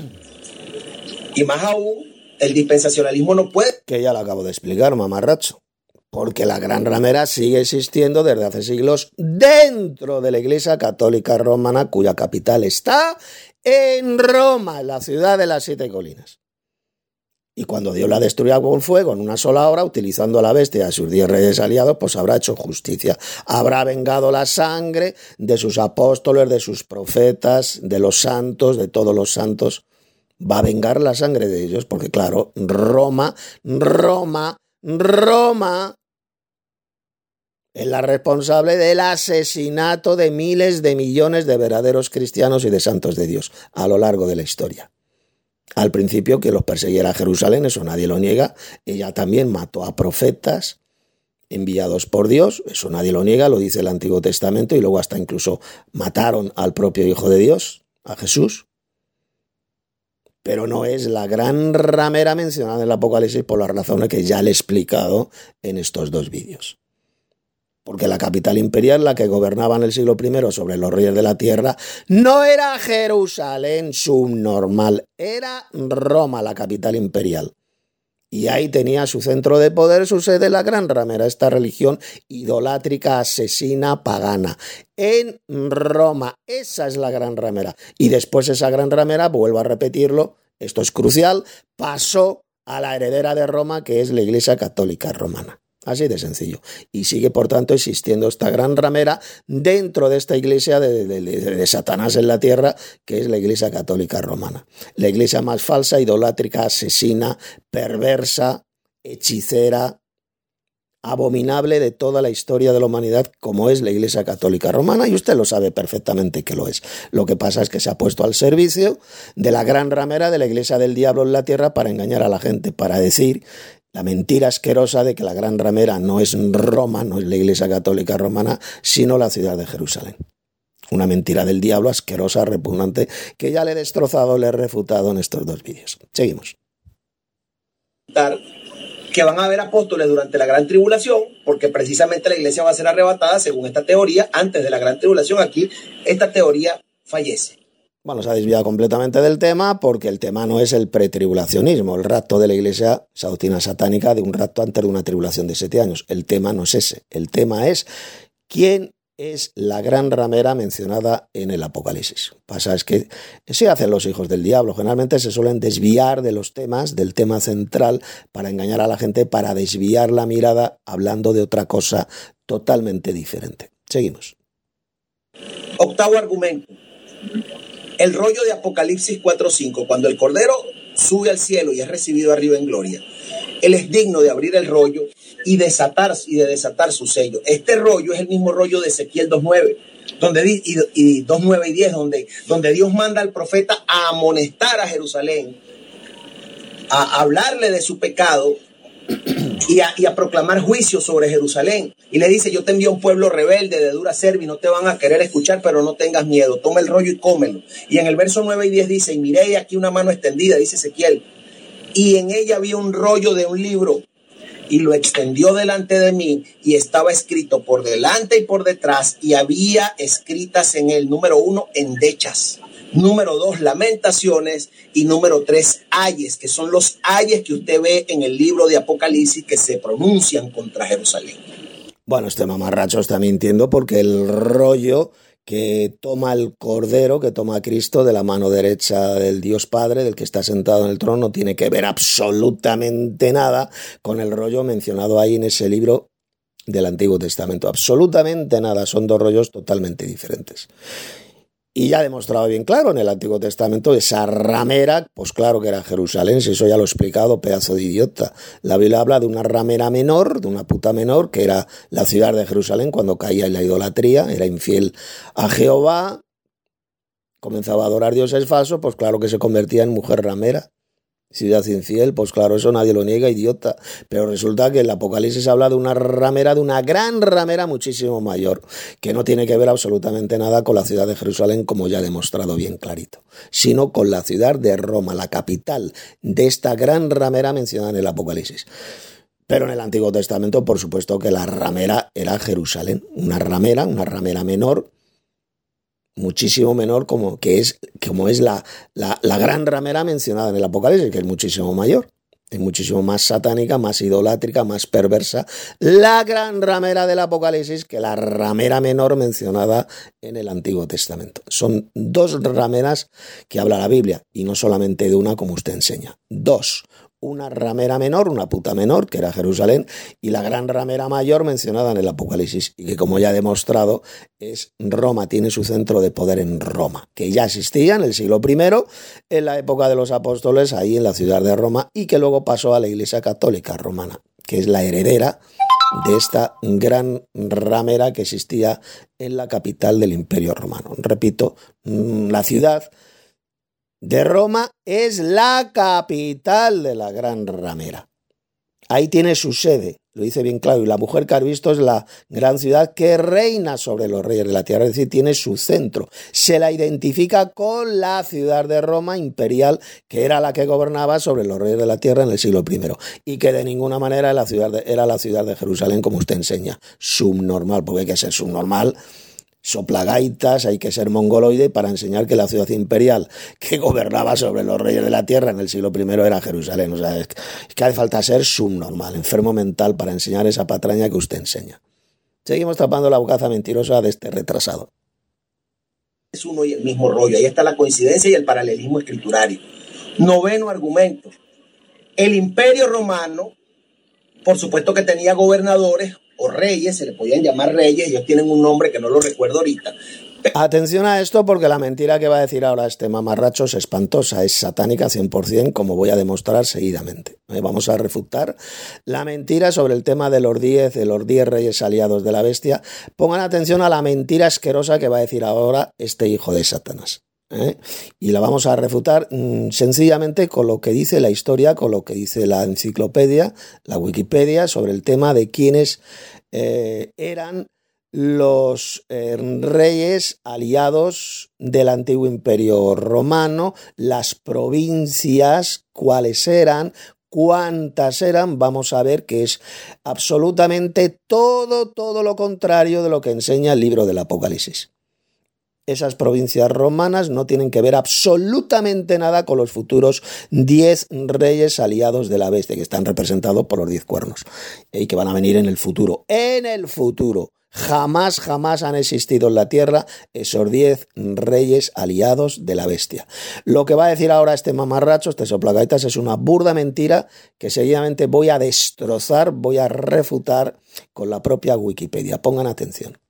Y más aún, el dispensacionalismo no puede. Que ya lo acabo de explicar, mamarracho. Porque la Gran Ramera sigue existiendo desde hace siglos dentro de la Iglesia Católica Romana, cuya capital está en Roma, la ciudad de las 7 colinas. Y cuando Dios la destruyó con fuego en una sola hora, utilizando a la bestia y a sus 10 reyes aliados, pues habrá hecho justicia. Habrá vengado la sangre de sus apóstoles, de sus profetas, de los santos, de todos los santos. Va a vengar la sangre de ellos, porque claro, Roma es la responsable del asesinato de miles de millones de verdaderos cristianos y de santos de Dios a lo largo de la historia. Al principio que los persiguiera a Jerusalén, eso nadie lo niega. Ella también mató a profetas enviados por Dios, eso nadie lo niega, lo dice el Antiguo Testamento, y luego hasta incluso mataron al propio Hijo de Dios, a Jesús. Pero no es la Gran Ramera mencionada en el Apocalipsis por las razones que ya le he explicado en estos dos vídeos. Porque la capital imperial, la que gobernaba en el siglo I sobre los reyes de la tierra, no era Jerusalén subnormal, era Roma, la capital imperial. Y ahí tenía su centro de poder, su sede, la Gran Ramera, esta religión idolátrica, asesina, pagana. En Roma, esa es la Gran Ramera. Y después esa Gran Ramera, vuelvo a repetirlo, esto es crucial, pasó a la heredera de Roma, que es la Iglesia Católica Romana. Así de sencillo. Y sigue, por tanto, existiendo esta Gran Ramera dentro de esta iglesia de Satanás en la tierra, que es la Iglesia Católica Romana. La iglesia más falsa, idolátrica, asesina, perversa, hechicera, abominable de toda la historia de la humanidad, como es la Iglesia Católica Romana, y usted lo sabe perfectamente que lo es. Lo que pasa es que se ha puesto al servicio de la Gran Ramera de la Iglesia del Diablo en la tierra para engañar a la gente, para decir la mentira asquerosa de que la Gran Ramera no es Roma, no es la Iglesia Católica Romana, sino la ciudad de Jerusalén. Una mentira del diablo asquerosa, repugnante, que ya le he destrozado, le he refutado en estos dos vídeos. Seguimos. Que van a haber apóstoles durante la gran tribulación, porque precisamente la iglesia va a ser arrebatada, según esta teoría, antes de la gran tribulación. Aquí esta teoría fallece. Bueno, se ha desviado completamente del tema, porque el tema no es el pretribulacionismo, el rapto de la iglesia, esa doctrina satánica de un rapto antes de una tribulación de 7 años. El tema no es ese. El tema es quién es la gran ramera mencionada en el Apocalipsis. Pasa es que sí hacen los hijos del diablo, generalmente se suelen desviar de los temas, del tema central, para engañar a la gente, para desviar la mirada hablando de otra cosa totalmente diferente. Seguimos. Octavo argumento. El rollo de Apocalipsis 4:5, cuando el Cordero sube al cielo y es recibido arriba en gloria, Él es digno de abrir el rollo y de desatar su sello. Este rollo es el mismo rollo de Ezequiel 2:9, y 2:9 y 10, donde Dios manda al profeta a amonestar a Jerusalén, a hablarle de su pecado y a proclamar juicio sobre Jerusalén. Y le dice: yo te envío un pueblo rebelde, de dura cerviz, no te van a querer escuchar, pero no tengas miedo, toma el rollo y cómelo. Y en el verso 9 y 10 dice: y miré aquí una mano extendida, dice Ezequiel, y en ella había un rollo de un libro, y lo extendió delante de mí, y estaba escrito por delante y por detrás, y había escritas en él, número 1, endechas, número 2, lamentaciones, y número 3, ayes, que son los ayes que usted ve en el libro de Apocalipsis que se pronuncian contra Jerusalén. Bueno, este mamarracho está mintiendo, porque el rollo que toma el Cordero, que toma a Cristo de la mano derecha del Dios Padre, del que está sentado en el trono, no tiene que ver absolutamente nada con el rollo mencionado ahí en ese libro del Antiguo Testamento. Absolutamente nada, son dos rollos totalmente diferentes. Y ya ha demostrado bien claro en el Antiguo Testamento esa ramera, pues claro que era Jerusalén, si eso ya lo he explicado, pedazo de idiota. La Biblia habla de una ramera menor, de una puta menor, que era la ciudad de Jerusalén cuando caía en la idolatría, era infiel a Jehová, comenzaba a adorar dioses falsos, pues claro que se convertía en mujer ramera. Ciudad infiel, pues claro, eso nadie lo niega, idiota. Pero resulta que el Apocalipsis habla de una ramera, de una gran ramera muchísimo mayor, que no tiene que ver absolutamente nada con la ciudad de Jerusalén, como ya he demostrado bien clarito, sino con la ciudad de Roma, la capital de esta gran ramera mencionada en el Apocalipsis. Pero en el Antiguo Testamento, por supuesto que la ramera era Jerusalén, una ramera menor, muchísimo menor, como es la gran ramera mencionada en el Apocalipsis, que es muchísimo mayor, es muchísimo más satánica, más idolátrica, más perversa, la gran ramera del Apocalipsis que la ramera menor mencionada en el Antiguo Testamento. Son dos rameras que habla la Biblia, y no solamente de una como usted enseña, dos. Una ramera menor, una puta menor, que era Jerusalén, y la gran ramera mayor mencionada en el Apocalipsis, y que, como ya he demostrado, es Roma, tiene su centro de poder en Roma, que ya existía en el siglo I, en la época de los apóstoles, ahí en la ciudad de Roma, y que luego pasó a la Iglesia Católica Romana, que es la heredera de esta gran ramera que existía en la capital del Imperio Romano. Repito, la ciudad de Roma es la capital de la gran ramera. Ahí tiene su sede, lo dice bien claro, y la mujer que has visto es la gran ciudad que reina sobre los reyes de la tierra, es decir, tiene su centro. Se la identifica con la ciudad de Roma imperial, que era la que gobernaba sobre los reyes de la tierra en el siglo I, y que de ninguna manera era la ciudad de Jerusalén, como usted enseña, subnormal, porque hay que ser subnormal, soplagaitas, hay que ser mongoloide para enseñar que la ciudad imperial que gobernaba sobre los reyes de la tierra en el siglo I era Jerusalén. O sea, es que hace falta ser subnormal, enfermo mental, para enseñar esa patraña que usted enseña. Seguimos tapando la bocaza mentirosa de este retrasado. Es uno y el mismo rollo, ahí está la coincidencia y el paralelismo escriturario. Noveno argumento. El Imperio Romano, por supuesto que tenía gobernadores o reyes, se le podían llamar reyes, ellos tienen un nombre que no lo recuerdo ahorita. Atención a esto, porque la mentira que va a decir ahora este mamarracho es espantosa, es satánica 100%, como voy a demostrar seguidamente. Vamos a refutar la mentira sobre el tema de los 10 reyes aliados de la bestia. Pongan atención a la mentira asquerosa que va a decir ahora este hijo de Satanás. Y la vamos a refutar sencillamente con lo que dice la historia, con lo que dice la enciclopedia, la Wikipedia, sobre el tema de quiénes eran los reyes aliados del antiguo imperio romano, las provincias, cuáles eran, cuántas eran. Vamos a ver que es absolutamente todo lo contrario de lo que enseña el libro del Apocalipsis. Esas provincias romanas no tienen que ver absolutamente nada con los futuros 10 reyes aliados de la bestia, que están representados por los 10 cuernos y que van a venir en el futuro. En el futuro. Jamás, jamás han existido en la tierra esos 10 reyes aliados de la bestia. Lo que va a decir ahora este mamarracho, este soplagaitas, es una burda mentira que seguidamente voy a destrozar, voy a refutar con la propia Wikipedia. Pongan atención.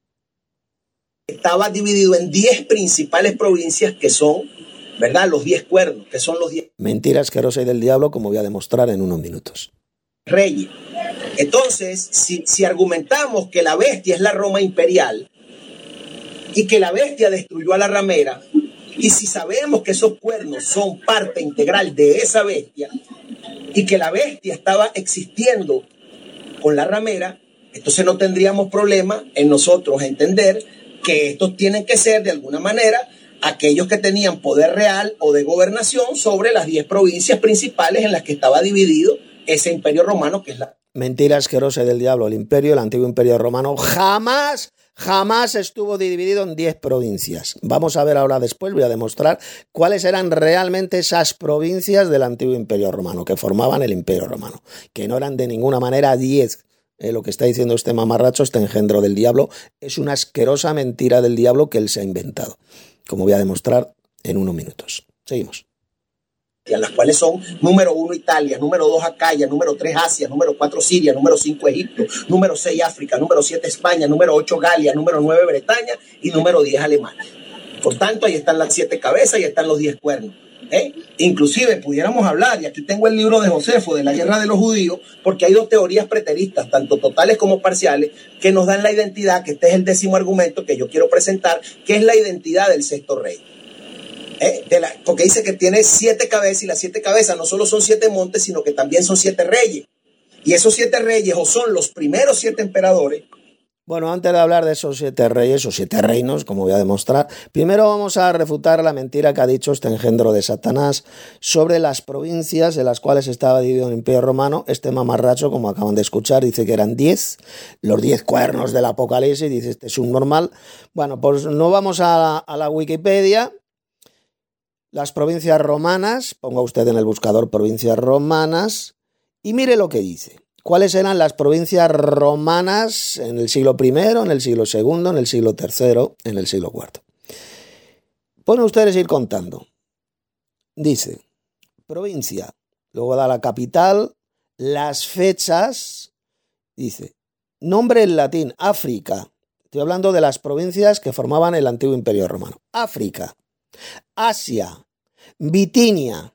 Estaba dividido en 10 principales provincias que son, ¿verdad? Los 10 cuernos, que son los 10 Mentira asquerosa y del diablo, como voy a demostrar en unos minutos. Reyes. Entonces, si argumentamos que la bestia es la Roma imperial y que la bestia destruyó a la ramera, y si sabemos que esos cuernos son parte integral de esa bestia y que la bestia estaba existiendo con la ramera, entonces no tendríamos problema en nosotros entender que estos tienen que ser de alguna manera aquellos que tenían poder real o de gobernación sobre las 10 provincias principales en las que estaba dividido ese imperio romano, que es la... Mentira asquerosa del diablo. El antiguo imperio romano, jamás estuvo dividido en 10 provincias. Vamos a ver ahora después, voy a demostrar cuáles eran realmente esas provincias del antiguo imperio romano, que formaban el imperio romano, que no eran de ninguna manera 10. Lo que está diciendo este mamarracho, este engendro del diablo, es una asquerosa mentira del diablo que él se ha inventado, como voy a demostrar en unos minutos. Seguimos. Las cuales son número 1 Italia, número 2 Acaya, número 3 Asia, número 4 Siria, número 5 Egipto, número 6 África, número 7 España, número 8 Galia, número 9 Bretaña y número 10 Alemania. Por tanto, ahí están las 7 cabezas y están los 10 cuernos. Inclusive pudiéramos hablar, y aquí tengo el libro de Josefo de la guerra de los judíos, porque hay 2 teorías preteristas, tanto totales como parciales, que nos dan la identidad, que este es el 10º argumento que yo quiero presentar, que es la identidad del 6º rey. Porque dice que tiene 7 cabezas, y las 7 cabezas no solo son 7 montes, sino que también son 7 reyes. Y esos 7 reyes o son los primeros 7 emperadores. Bueno, antes de hablar de esos 7 reyes o 7 reinos, como voy a demostrar, primero vamos a refutar la mentira que ha dicho este engendro de Satanás sobre las provincias en las cuales estaba dividido el imperio romano. Este mamarracho, como acaban de escuchar, dice que eran 10, los 10 cuernos del Apocalipsis, dice este es un normal. Bueno, pues no vamos a la Wikipedia. Las provincias romanas, ponga usted en el buscador provincias romanas y mire lo que dice. ¿Cuáles eran las provincias romanas en el siglo I, en el siglo II, en el siglo III, en el siglo IV? Pueden ustedes ir contando. Dice, provincia, luego da la capital, las fechas, dice, nombre en latín, África. Estoy hablando de las provincias que formaban el antiguo imperio romano. África. Asia, Bitinia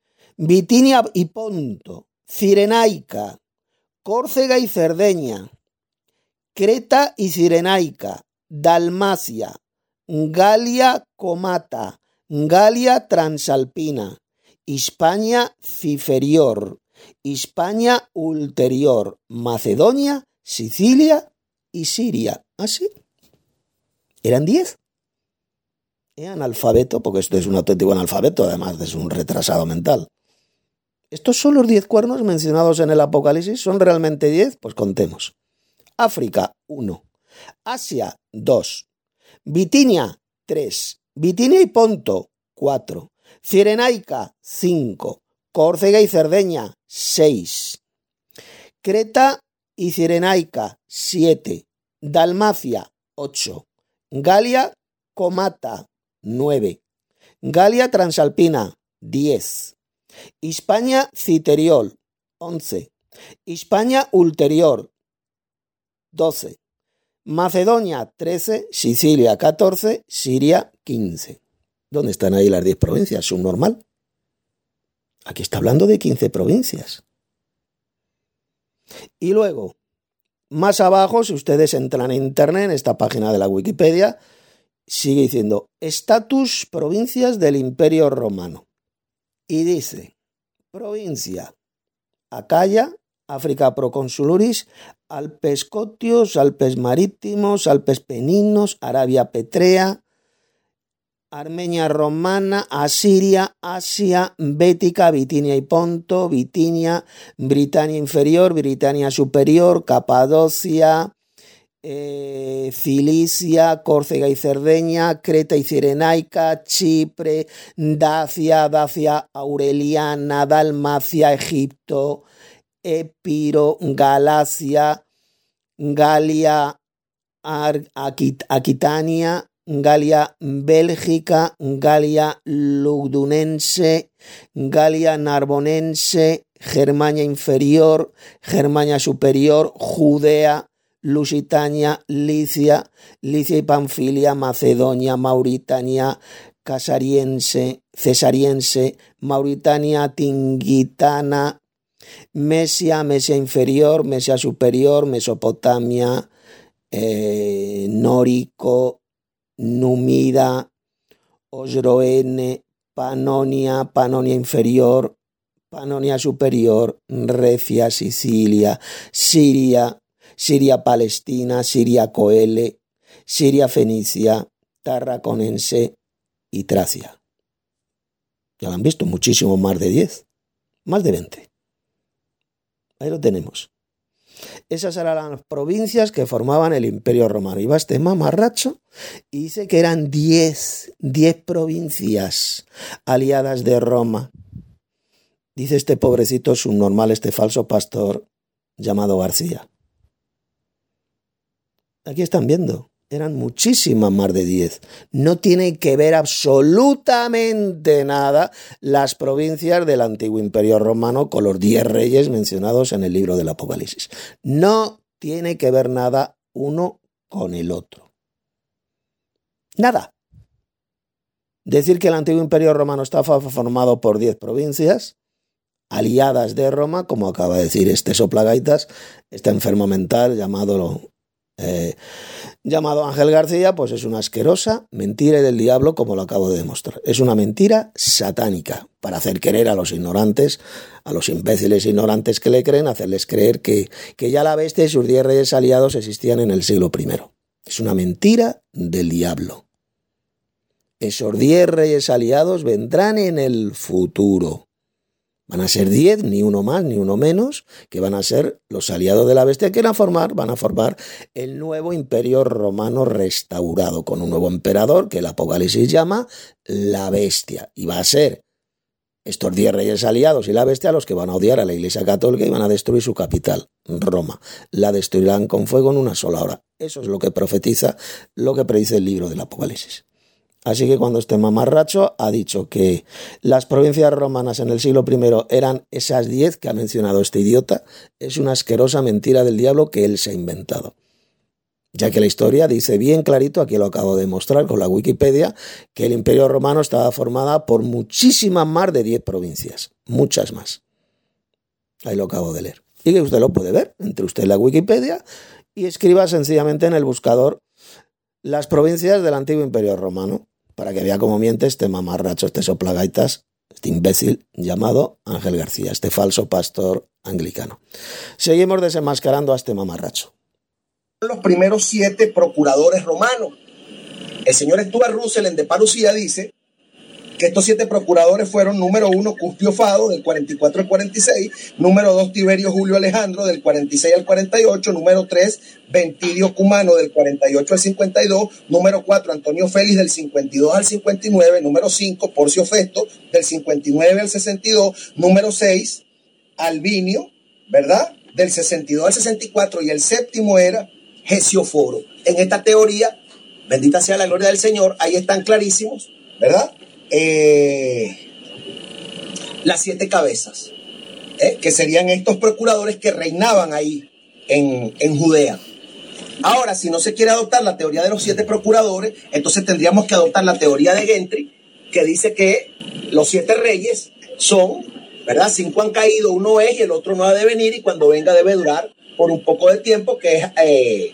y Ponto, Cirenaica, Córcega y Cerdeña, Creta y Cirenaica, Dalmacia, Galia Comata, Galia Transalpina, Hispania Ciferior, Hispania Ulterior, Macedonia, Sicilia y Siria. ¿Así? ¿Eran 10? Analfabeto, porque esto es un auténtico analfabeto, además es un retrasado mental. ¿Estos son los 10 cuernos mencionados en el Apocalipsis? ¿Son realmente 10? Pues contemos. África, 1. Asia, 2. Bitinia, 3. Bitinia y Ponto, 4. Cirenaica, 5. Córcega y Cerdeña, 6. Creta y Cirenaica, 7. Dalmacia, 8. Galia Comata, 9. Galia Transalpina, 10. Hispania Citerior, 11. Hispania Ulterior, 12. Macedonia, 13. Sicilia, 14. Siria, 15. ¿Dónde están ahí las 10 provincias? Subnormal. Aquí está hablando de 15 provincias. Y luego, más abajo, si ustedes entran en internet, en esta página de la Wikipedia, sigue diciendo, estatus provincias del Imperio Romano. Y dice, provincia, Acaya, África Proconsuluris, Alpes Cotios, Alpes Marítimos, Alpes Peninos, Arabia Petrea, Armenia Romana, Asiria, Asia, Bética, Bitinia y Ponto, Bitinia, Britania Inferior, Britania Superior, Capadocia, Cilicia, Córcega y Cerdeña, Creta y Cirenaica, Chipre, Dacia Aureliana, Dalmacia, Egipto, Epiro, Galacia, Galia, Aquitania, Galia Bélgica, Galia Lugdunense, Galia Narbonense, Germania Inferior, Germania Superior, Judea, Lusitania, Licia, Licia y Panfilia, Macedonia, Mauritania, Cesariense, Mauritania Tingitana, Mesia, Mesia Inferior, Mesia Superior, Mesopotamia, Nórico, Numida, Osroene, Panonia, Panonia Inferior, Panonia Superior, Recia, Sicilia, Siria, Siria Palestina, Siria Coele, Siria Fenicia, Tarraconense y Tracia. Ya lo han visto, muchísimo más de 10, más de 20. Ahí lo tenemos. Esas eran las provincias que formaban el Imperio Romano. Iba este mamarracho y dice que eran 10 provincias aliadas de Roma. Dice este pobrecito subnormal, este falso pastor llamado García. Aquí están viendo, eran muchísimas más de 10. No tiene que ver absolutamente nada las provincias del antiguo Imperio Romano con los 10 reyes mencionados en el libro del Apocalipsis. No tiene que ver nada uno con el otro. Nada. Decir que el antiguo Imperio Romano estaba formado por 10 provincias aliadas de Roma, como acaba de decir este soplagaitas, este enfermo mental llamado Ángel García, pues es una asquerosa mentira del diablo, como lo acabo de demostrar. Es una mentira satánica para hacer creer a los ignorantes, a los imbéciles ignorantes que le creen, hacerles creer que ya la bestia y sus 10 reyes aliados existían en el siglo I. Es una mentira del diablo. Esos 10 reyes aliados vendrán en el futuro. Van a ser 10, ni uno más ni uno menos, que van a ser los aliados de la bestia que van a formar el nuevo imperio romano restaurado, con un nuevo emperador que el Apocalipsis llama la bestia. Y va a ser estos 10 reyes aliados y la bestia los que van a odiar a la Iglesia Católica y van a destruir su capital, Roma. La destruirán con fuego en una sola hora. Eso es lo que profetiza, lo que predice el libro del Apocalipsis. Así que cuando este mamarracho ha dicho que las provincias romanas en el siglo I eran esas 10 que ha mencionado este idiota, es una asquerosa mentira del diablo que él se ha inventado. Ya que la historia dice bien clarito, aquí lo acabo de mostrar con la Wikipedia, que el Imperio Romano estaba formada por muchísimas más de 10 provincias, muchas más. Ahí lo acabo de leer. Y que usted lo puede ver, entre usted y la Wikipedia, y escriba sencillamente en el buscador las provincias del antiguo Imperio Romano, para que vea cómo miente este mamarracho, este soplagaitas, este imbécil llamado Ángel García, este falso pastor anglicano. Seguimos desenmascarando a este mamarracho. Los primeros 7 procuradores romanos. El señor Stuart Russell en De Parusia dice que estos 7 procuradores fueron: número 1, Custio Fado, del 44 al 46, número 2, Tiberio Julio Alejandro, del 46 al 48, número 3, Ventilio Cumano, del 48 al 52, número 4, Antonio Félix, del 52 al 59, número 5, Porcio Festo, del 59 al 62, número 6, Albinio, ¿verdad?, del 62 al 64, y el séptimo era Gesioforo. En esta teoría, bendita sea la gloria del Señor, ahí están clarísimos, ¿verdad?, las 7 cabezas, que serían estos procuradores que reinaban ahí en Judea. Ahora, si no se quiere adoptar la teoría de los 7 procuradores, entonces tendríamos que adoptar la teoría de Gentry, que dice que los 7 reyes son, ¿verdad?, 5 han caído, uno es y el otro no ha de venir, y cuando venga debe durar por un poco de tiempo, que es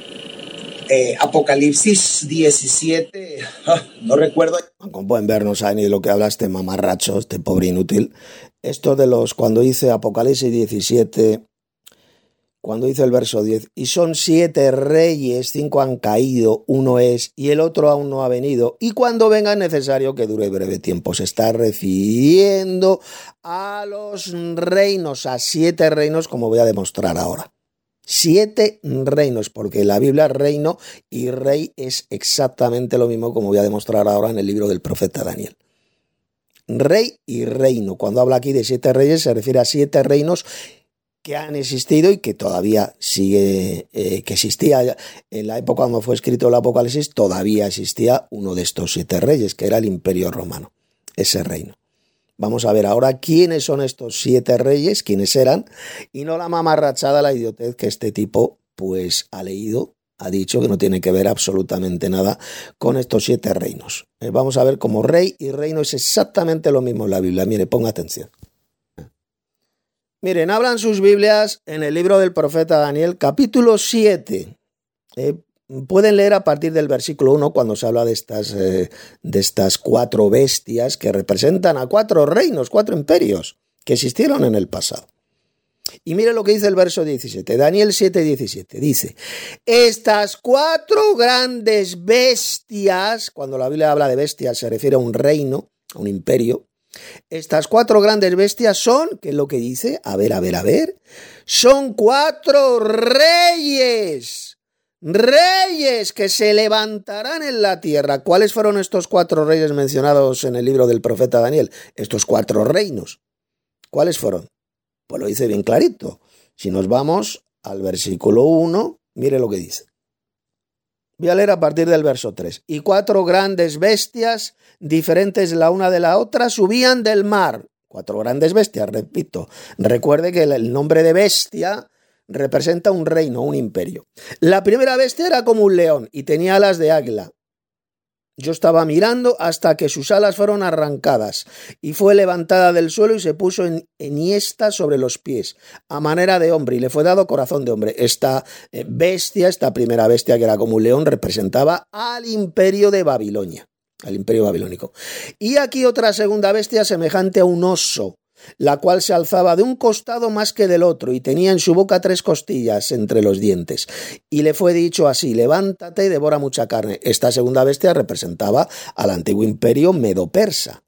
Apocalipsis 17, no recuerdo. Como pueden ver, no sabe ni de lo que habla este mamarracho, este pobre inútil. Esto de los, cuando dice Apocalipsis 17, cuando dice el verso 10, y son 7 reyes, 5 han caído, uno es, y el otro aún no ha venido, y cuando venga es necesario que dure breve tiempo. Se está refiriendo a los reinos, a 7 reinos, como voy a demostrar ahora. 7 reinos, porque en la Biblia reino y rey es exactamente lo mismo, como voy a demostrar ahora en el libro del profeta Daniel. Rey y reino. Cuando habla aquí de 7 reyes se refiere a 7 reinos que han existido y que todavía sigue, que existía en la época cuando fue escrito el Apocalipsis, todavía existía uno de estos 7 reyes, que era el Imperio Romano, ese reino. Vamos a ver ahora quiénes son estos 7 reyes, quiénes eran, y no la mamarrachada, la idiotez que este tipo pues ha leído, ha dicho que no tiene que ver absolutamente nada con estos 7 reinos. Vamos a ver cómo rey y reino es exactamente lo mismo en la Biblia. Mire, ponga atención. Miren, abran sus Biblias en el libro del profeta Daniel, capítulo 7. Pueden leer a partir del versículo 1 cuando se habla de estas 4 bestias que representan a 4 reinos, 4 imperios que existieron en el pasado. Y mire lo que dice el verso 17, Daniel 7:17, dice, estas 4 grandes bestias, cuando la Biblia habla de bestias se refiere a un reino, a un imperio, estas 4 grandes bestias son, ¿qué es lo que dice? A ver, son 4 reyes que se levantarán en la tierra. ¿Cuáles fueron estos 4 reyes mencionados en el libro del profeta Daniel? Estos 4 reinos. ¿Cuáles fueron? Pues lo dice bien clarito. Si nos vamos al versículo 1, mire lo que dice. Voy a leer a partir del verso 3. Y 4 grandes bestias, diferentes la una de la otra, subían del mar. 4 grandes bestias, repito. Recuerde que el nombre de bestia representa un reino, un imperio. La primera bestia era como un león y tenía alas de águila. Yo estaba mirando hasta que sus alas fueron arrancadas y fue levantada del suelo y se puso enhiesta sobre los pies, a manera de hombre, y le fue dado corazón de hombre. Esta bestia, esta primera bestia que era como un león, representaba al imperio de Babilonia, al imperio babilónico. Y aquí otra segunda bestia semejante a un oso, la cual se alzaba de un costado más que del otro y tenía en su boca 3 costillas entre los dientes. Y le fue dicho así, levántate y devora mucha carne. Esta segunda bestia representaba al antiguo imperio medo-persa.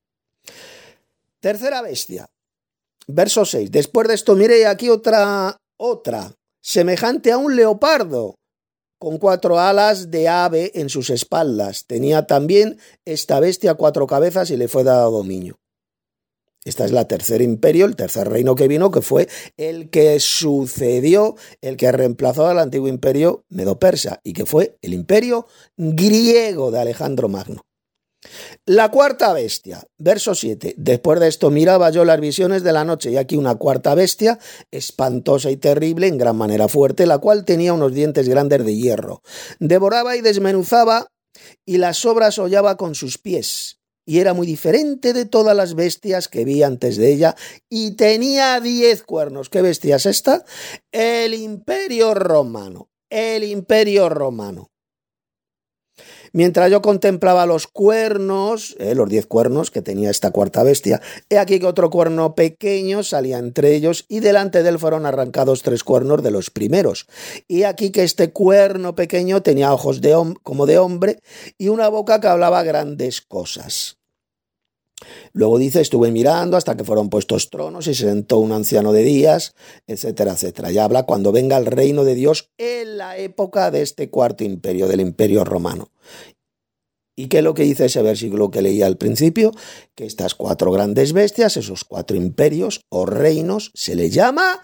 Tercera bestia, verso 6. Después de esto, mire aquí otra, semejante a un leopardo, con 4 alas de ave en sus espaldas. Tenía también esta bestia 4 cabezas y le fue dado dominio. Esta es la tercer imperio, el tercer reino que vino, que fue el que sucedió, el que reemplazó al antiguo imperio medo-persa y que fue el imperio griego de Alejandro Magno. La cuarta bestia, verso 7. Después de esto miraba yo las visiones de la noche y aquí una cuarta bestia, espantosa y terrible, en gran manera fuerte, la cual tenía unos dientes grandes de hierro. Devoraba y desmenuzaba y las sobras hollaba con sus pies. Y era muy diferente de todas las bestias que vi antes de ella, y tenía 10 cuernos. ¿Qué bestia es esta? El Imperio Romano. El Imperio Romano. Mientras yo contemplaba los cuernos, los 10 cuernos que tenía esta cuarta bestia, he aquí que otro cuerno pequeño salía entre ellos, y delante de él fueron arrancados 3 cuernos de los primeros. Y aquí que este cuerno pequeño tenía ojos como de hombre y una boca que hablaba grandes cosas. Luego dice, estuve mirando hasta que fueron puestos tronos y se sentó un anciano de días, etcétera, etcétera. Ya habla cuando venga el reino de Dios en la época de este cuarto imperio, del Imperio Romano. ¿Y qué es lo que dice ese versículo que leía al principio? Que estas 4 grandes bestias, esos 4 imperios o reinos, se les llama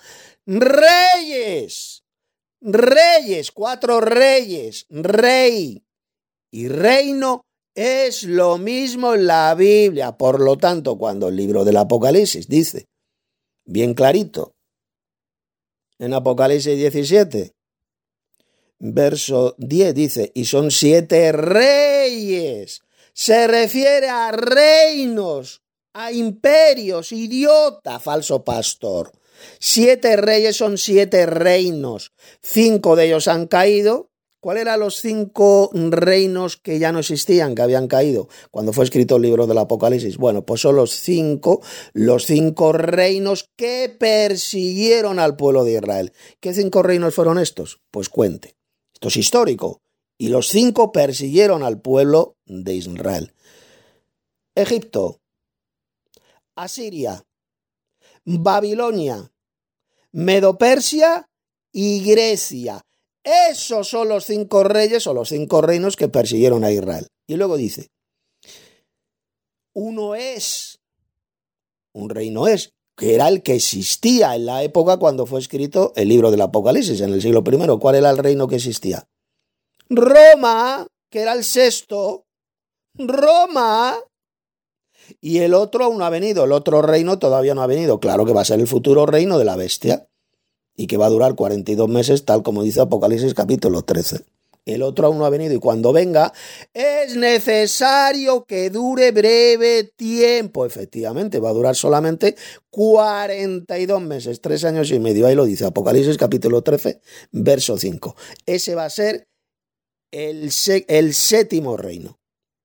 reyes. Reyes, 4 reyes, rey y reino es lo mismo en la Biblia. Por lo tanto, cuando el libro del Apocalipsis dice, bien clarito, en Apocalipsis 17, verso 10 dice, y son 7 reyes, se refiere a reinos, a imperios, idiota, falso pastor. 7 reyes son 7 reinos, 5 de ellos han caído. ¿Cuáles eran los 5 reinos que ya no existían, que habían caído cuando fue escrito el libro del Apocalipsis? Bueno, pues son los 5 reinos que persiguieron al pueblo de Israel. ¿Qué 5 reinos fueron estos? Pues cuente. Esto es histórico. Y los 5 persiguieron al pueblo de Israel. Egipto, Asiria, Babilonia, Medo-Persia y Grecia. Esos son los 5 reyes o los 5 reinos que persiguieron a Israel. Y luego dice, un reino es, que era el que existía en la época cuando fue escrito el libro del Apocalipsis, en el siglo I. ¿Cuál era el reino que existía? Roma, que era el sexto. Roma. Y el otro aún no ha venido, el otro reino todavía no ha venido. Claro que va a ser el futuro reino de la bestia y que va a durar 42 meses, tal como dice Apocalipsis capítulo 13. El otro aún no ha venido y cuando venga es necesario que dure breve tiempo. Efectivamente, va a durar solamente 42 meses, 3 años y medio. Ahí lo dice Apocalipsis capítulo 13, verso 5. Ese va a ser el séptimo reino.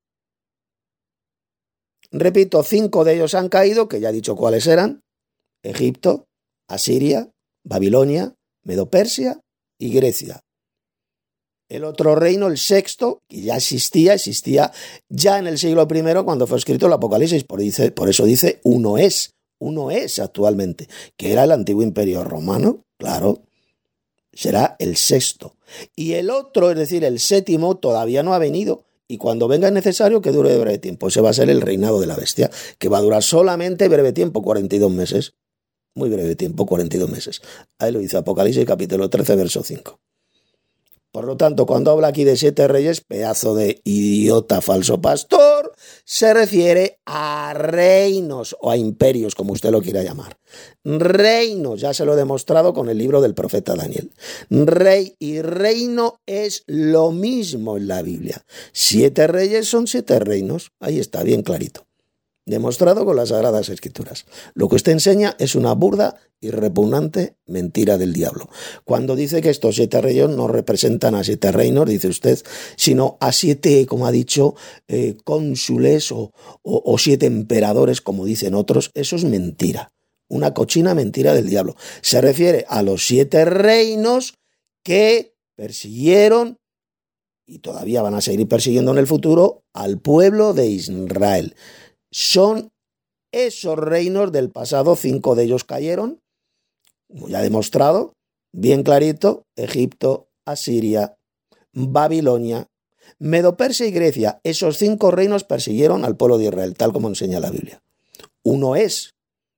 Repito, 5 de ellos han caído, que ya he dicho cuáles eran: Egipto, Asiria, Babilonia, Medo-Persia y Grecia. El otro reino, el sexto, que ya existía ya en el siglo I cuando fue escrito el Apocalipsis. Por eso dice uno es actualmente, que era el antiguo imperio romano, claro, será el sexto. Y el otro, es decir, el séptimo, todavía no ha venido. Y cuando venga es necesario que dure breve tiempo. Ese va a ser el reinado de la bestia, que va a durar solamente breve tiempo, 42 meses. Muy breve tiempo, 42 meses. Ahí lo dice Apocalipsis capítulo 13, verso 5. Por lo tanto, cuando habla aquí de 7 reyes, pedazo de idiota falso pastor, se refiere a reinos o a imperios, como usted lo quiera llamar. Reinos, ya se lo he demostrado con el libro del profeta Daniel. Rey y reino es lo mismo en la Biblia. 7 reyes son 7 reinos. Ahí está, bien clarito. Demostrado con las Sagradas Escrituras. Lo que usted enseña es una burda y repugnante mentira del diablo. Cuando dice que estos 7 reyes no representan a 7 reinos, dice usted, sino a 7, como ha dicho, cónsules o 7 emperadores, como dicen otros, eso es mentira. Una cochina mentira del diablo. Se refiere a los 7 reinos que persiguieron y todavía van a seguir persiguiendo en el futuro al pueblo de Israel. Son esos reinos del pasado, 5 de ellos cayeron, como ya he demostrado, bien clarito: Egipto, Asiria, Babilonia, Medo-Persia y Grecia. Esos 5 reinos persiguieron al pueblo de Israel, tal como enseña la Biblia. Uno es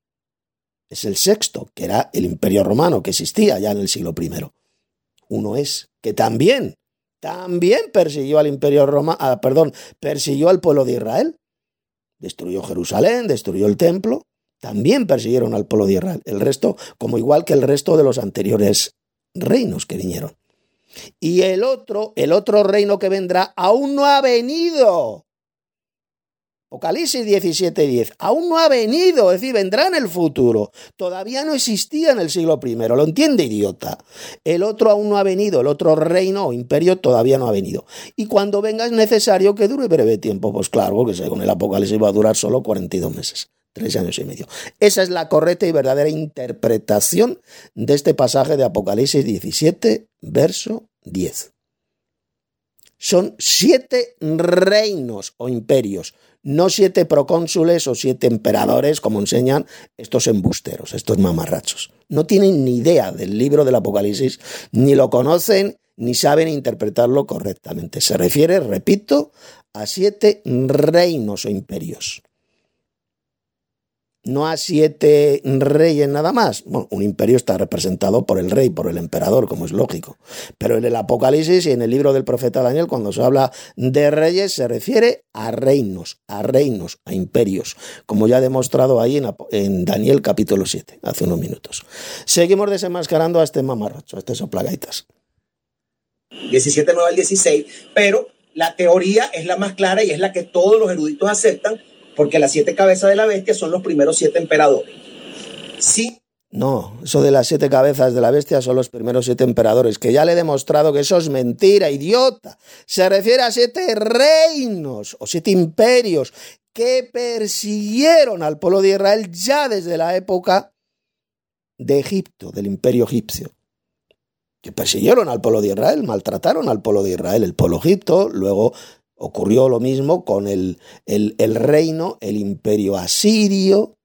el sexto, que era el imperio romano, que existía ya en el siglo I. Uno es que también persiguió al imperio romano, persiguió al pueblo de Israel. Destruyó Jerusalén, destruyó el templo, también persiguieron al pueblo de Israel. El resto, como igual que el resto de los anteriores reinos que vinieron. Y el otro reino que vendrá aún no ha venido. Apocalipsis 17:10, aún no ha venido, es decir, vendrá en el futuro. Todavía no existía en el siglo I, ¿lo entiende, idiota? El otro aún no ha venido, el otro reino o imperio todavía no ha venido. Y cuando venga es necesario que dure breve tiempo. Pues claro, que según el Apocalipsis va a durar solo 42 meses, 3 años y medio. Esa es la correcta y verdadera interpretación de este pasaje de Apocalipsis 17, verso 10. Son 7 reinos o imperios, no 7 procónsules o 7 emperadores, como enseñan estos embusteros, estos mamarrachos. No tienen ni idea del libro del Apocalipsis, ni lo conocen, ni saben interpretarlo correctamente. Se refiere, repito, a 7 reinos o imperios. No a 7 reyes nada más. Bueno, un imperio está representado por el rey, por el emperador, como es lógico. Pero en el Apocalipsis y en el libro del profeta Daniel, cuando se habla de reyes, se refiere a reinos, a imperios, como ya he demostrado ahí en Daniel capítulo 7, hace unos minutos. Seguimos desenmascarando a este mamarracho, a este soplagaitas. 17 al 16, pero la teoría es la más clara y es la que todos los eruditos aceptan, porque las 7 cabezas de la bestia son los primeros 7 emperadores. Sí. No, eso de las 7 cabezas de la bestia son los primeros 7 emperadores, que ya le he demostrado que eso es mentira, idiota. Se refiere a 7 reinos o 7 imperios que persiguieron al pueblo de Israel ya desde la época de Egipto, del imperio egipcio. Que persiguieron al pueblo de Israel, maltrataron al pueblo de Israel, el pueblo egipto. Luego ocurrió lo mismo con el reino, el imperio asirio,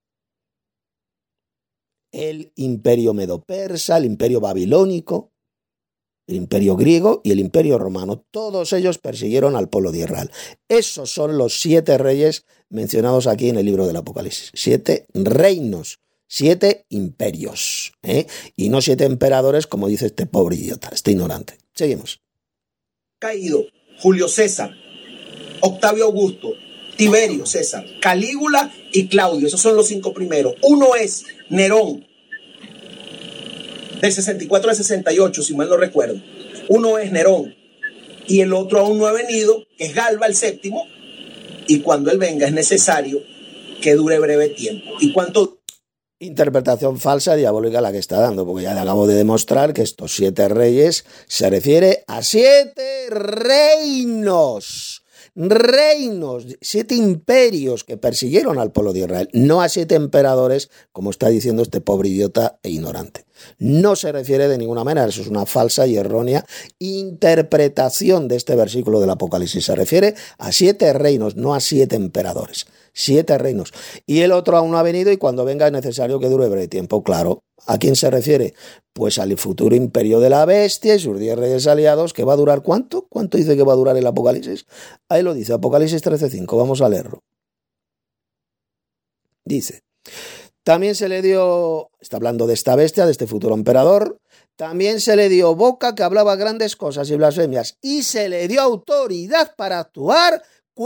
el imperio medo-persa, el imperio babilónico, el imperio griego y el imperio romano. Todos ellos persiguieron al pueblo de Israel. Esos son los 7 reyes mencionados aquí en el libro del Apocalipsis. 7 reinos, 7 imperios, y no 7 emperadores como dice este pobre idiota, este ignorante. Seguimos. Caído Julio César, Octavio Augusto, Tiberio César, Calígula y Claudio. Esos son los 5 primeros. Uno es Nerón, del 64 al 68, si mal no recuerdo. Uno es Nerón y el otro aún no ha venido, que es Galba el séptimo, y cuando él venga es necesario que dure breve tiempo. ¿Y cuánto? Interpretación falsa, diabólica la que está dando, porque ya le acabo de demostrar que estos 7 reyes se refiere a 7 reinos. 7 imperios que persiguieron al pueblo de Israel, no a 7 emperadores, como está diciendo este pobre idiota e ignorante. No se refiere de ninguna manera, eso es una falsa y errónea interpretación de este versículo del Apocalipsis. Se refiere a 7 reinos, no a 7 emperadores. 7 reinos. Y el otro aún no ha venido y cuando venga es necesario que dure breve tiempo. Claro. ¿A quién se refiere? Pues al futuro imperio de la bestia y sus 10 reyes aliados, que va a durar ¿cuánto? ¿Cuánto dice que va a durar el Apocalipsis? Ahí lo dice, Apocalipsis 13:5. Vamos a leerlo. Dice, también se le dio, está hablando de esta bestia, de este futuro emperador, también se le dio boca que hablaba grandes cosas y blasfemias, y se le dio autoridad para actuar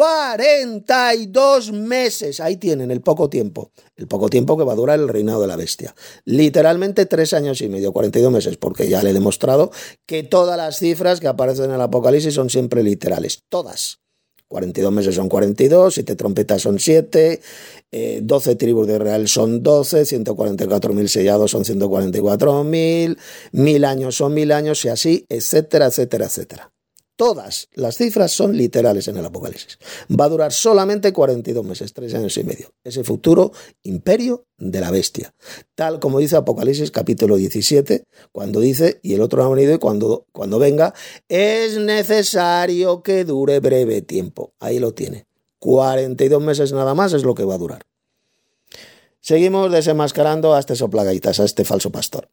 42 meses. Ahí tienen el poco tiempo que va a durar el reinado de la bestia. Literalmente 3 años y medio, 42 meses, porque ya le he demostrado que todas las cifras que aparecen en el Apocalipsis son siempre literales, todas. 42 meses son 42, 7 trompetas son 7, 12 tribus de Israel son 12, 144.000 sellados son 144.000, 1000 años son 1000 años y así, etcétera, etcétera, etcétera. Todas las cifras son literales en el Apocalipsis. Va a durar solamente 42 meses, 3 años y medio. Ese futuro imperio de la bestia. Tal como dice Apocalipsis capítulo 17, cuando dice, y el otro ha venido y cuando venga, es necesario que dure breve tiempo. Ahí lo tiene. 42 meses nada más es lo que va a durar. Seguimos desenmascarando a este soplagaitas, a este falso pastor.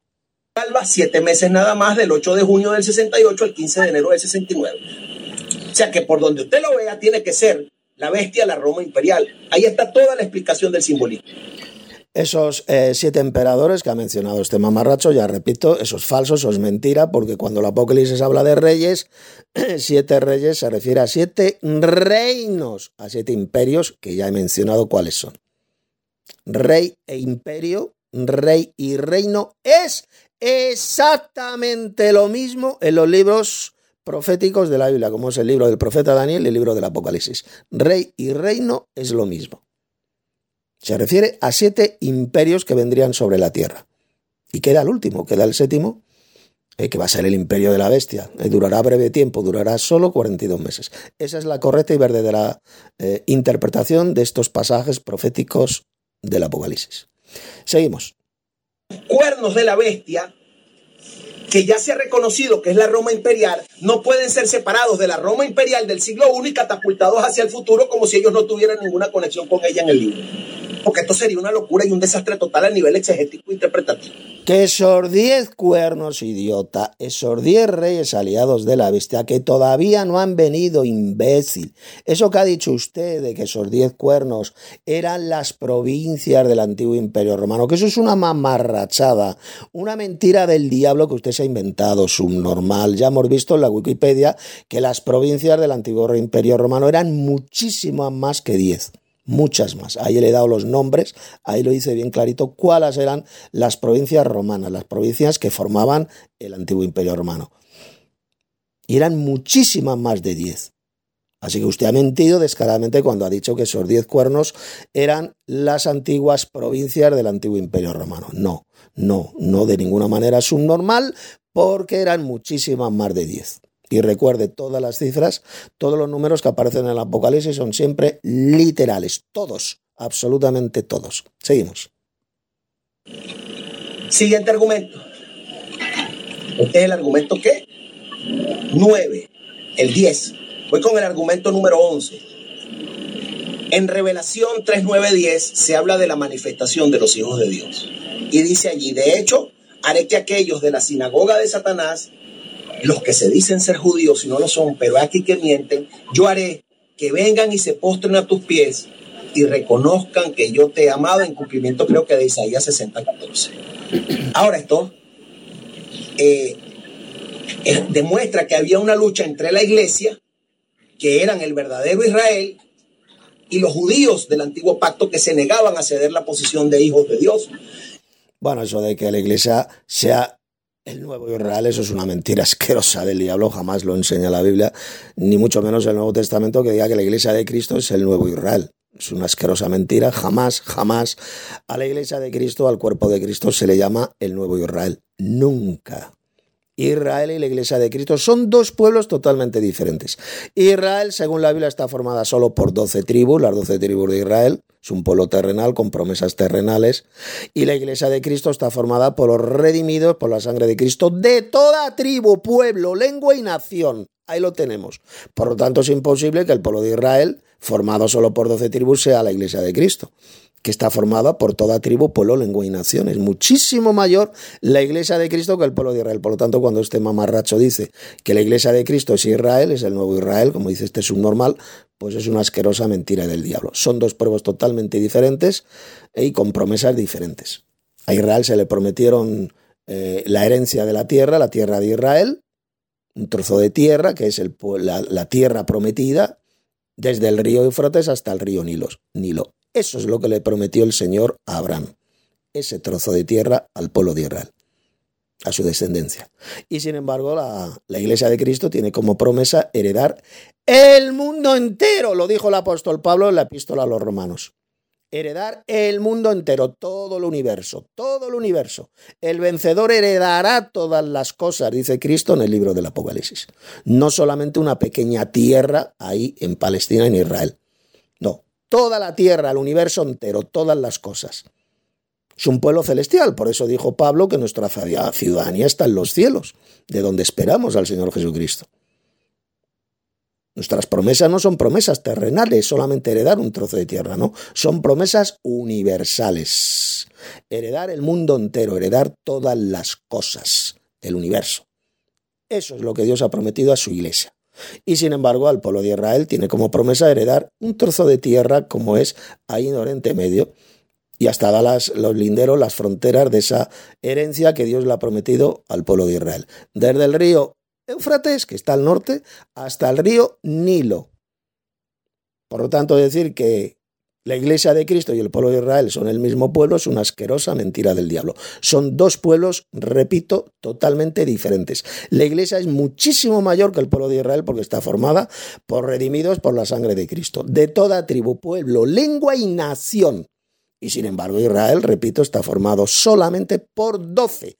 7 meses nada más, del 8 de junio del 68 al 15 de enero del 69. O sea que por donde usted lo vea tiene que ser la bestia, la Roma imperial. Ahí está toda la explicación del simbolismo. Esos 7 emperadores que ha mencionado este mamarracho, ya repito, eso es falso, eso es mentira, porque cuando el Apocalipsis habla de reyes, 7 reyes se refiere a 7 reinos, a 7 imperios, que ya he mencionado cuáles son. Rey e imperio, rey y reino es exactamente lo mismo en los libros proféticos de la Biblia, como es el libro del profeta Daniel y el libro del Apocalipsis. Rey y reino es lo mismo. Se refiere a 7 imperios que vendrían sobre la tierra. Y queda el último, queda el séptimo, que va a ser el imperio de la bestia. Durará breve tiempo, durará solo 42 meses. Esa es la correcta y verdadera interpretación de estos pasajes proféticos del Apocalipsis. Seguimos. Cuernos de la bestia, que ya se ha reconocido que es la Roma imperial, no pueden ser separados de la Roma imperial del siglo I y catapultados hacia el futuro como si ellos no tuvieran ninguna conexión con ella en el libro. Porque esto sería una locura y un desastre total a nivel exegético e interpretativo. Que esos 10 cuernos, idiota, esos 10 reyes aliados de la bestia que todavía no han venido, imbécil. Eso que ha dicho usted de que esos 10 cuernos eran las provincias del antiguo imperio romano, que eso es una mamarrachada, una mentira del diablo que usted se ha inventado, subnormal. Ya hemos visto en la Wikipedia que las provincias del antiguo imperio romano eran muchísimas más que 10. Muchas más. Ahí le he dado los nombres, ahí lo dice bien clarito cuáles eran las provincias romanas, las provincias que formaban el antiguo imperio romano. Y eran muchísimas más de 10. Así que usted ha mentido descaradamente cuando ha dicho que esos 10 cuernos eran las antiguas provincias del antiguo imperio romano. No, de ninguna manera subnormal, porque eran muchísimas más de 10. Y recuerde, todas las cifras, todos los números que aparecen en el Apocalipsis son siempre literales. Todos, absolutamente todos. Seguimos. Siguiente argumento. Este es el argumento ¿qué? 9, el 10. Voy con el argumento número 11. En Revelación 3, 9, 10 se habla de la manifestación de los hijos de Dios. Y dice allí, de hecho, haré que aquellos de la sinagoga de Satanás, los que se dicen ser judíos y no lo son, pero aquí que mienten, yo haré que vengan y se postren a tus pies y reconozcan que yo te he amado, en cumplimiento creo que de Isaías 60:14. Ahora esto demuestra que había una lucha entre la iglesia, que eran el verdadero Israel, y los judíos del antiguo pacto, que se negaban a ceder la posición de hijos de Dios. Bueno, eso de que la iglesia sea el nuevo Israel, eso es una mentira asquerosa del diablo, jamás lo enseña la Biblia, ni mucho menos el Nuevo Testamento que diga que la iglesia de Cristo es el nuevo Israel. Es una asquerosa mentira, jamás a la iglesia de Cristo, al cuerpo de Cristo se le llama el nuevo Israel, nunca. Israel y la iglesia de Cristo son dos pueblos totalmente diferentes. Israel, según la Biblia, está formada solo por 12 tribus, las 12 tribus de Israel. Es un pueblo terrenal con promesas terrenales. Y la iglesia de Cristo está formada por los redimidos por la sangre de Cristo de toda tribu, pueblo, lengua y nación. Ahí lo tenemos. Por lo tanto, es imposible que el pueblo de Israel, formado solo por 12 tribus, sea la iglesia de Cristo, que está formada por toda tribu, pueblo, lengua y nación. Es muchísimo mayor la iglesia de Cristo que el pueblo de Israel. Por lo tanto, cuando este mamarracho dice que la iglesia de Cristo es Israel, es el nuevo Israel, como dice este subnormal, pues es una asquerosa mentira del diablo. Son dos pueblos totalmente diferentes y con promesas diferentes. A Israel se le prometieron la herencia de la tierra de Israel, un trozo de tierra que es la tierra prometida, desde el río Éufrates hasta el río Nilo. Eso es lo que le prometió el Señor a Abraham, ese trozo de tierra al pueblo de Israel, a su descendencia. Y sin embargo, la iglesia de Cristo tiene como promesa heredar el mundo entero, lo dijo el apóstol Pablo en la epístola a los romanos. Heredar el mundo entero, todo el universo, todo el universo. El vencedor heredará todas las cosas, dice Cristo en el libro del Apocalipsis. No solamente una pequeña tierra ahí en Palestina, en Israel. No, toda la tierra, el universo entero, todas las cosas. Es un pueblo celestial, por eso dijo Pablo que nuestra ciudadanía está en los cielos, de donde esperamos al Señor Jesucristo. Nuestras promesas no son promesas terrenales, solamente heredar un trozo de tierra, no. Son promesas universales. Heredar el mundo entero, heredar todas las cosas del universo. Eso es lo que Dios ha prometido a su iglesia. Y sin embargo, al pueblo de Israel tiene como promesa heredar un trozo de tierra como es ahí en Oriente Medio. Y hasta da los linderos, las fronteras de esa herencia que Dios le ha prometido al pueblo de Israel. Desde el río Éufrates, que está al norte, hasta el río Nilo. Por lo tanto, decir que la iglesia de Cristo y el pueblo de Israel son el mismo pueblo es una asquerosa mentira del diablo. Son dos pueblos, repito, totalmente diferentes. La iglesia es muchísimo mayor que el pueblo de Israel porque está formada por redimidos por la sangre de Cristo, de toda tribu, pueblo, lengua y nación. Y sin embargo, Israel, repito, está formado solamente por 12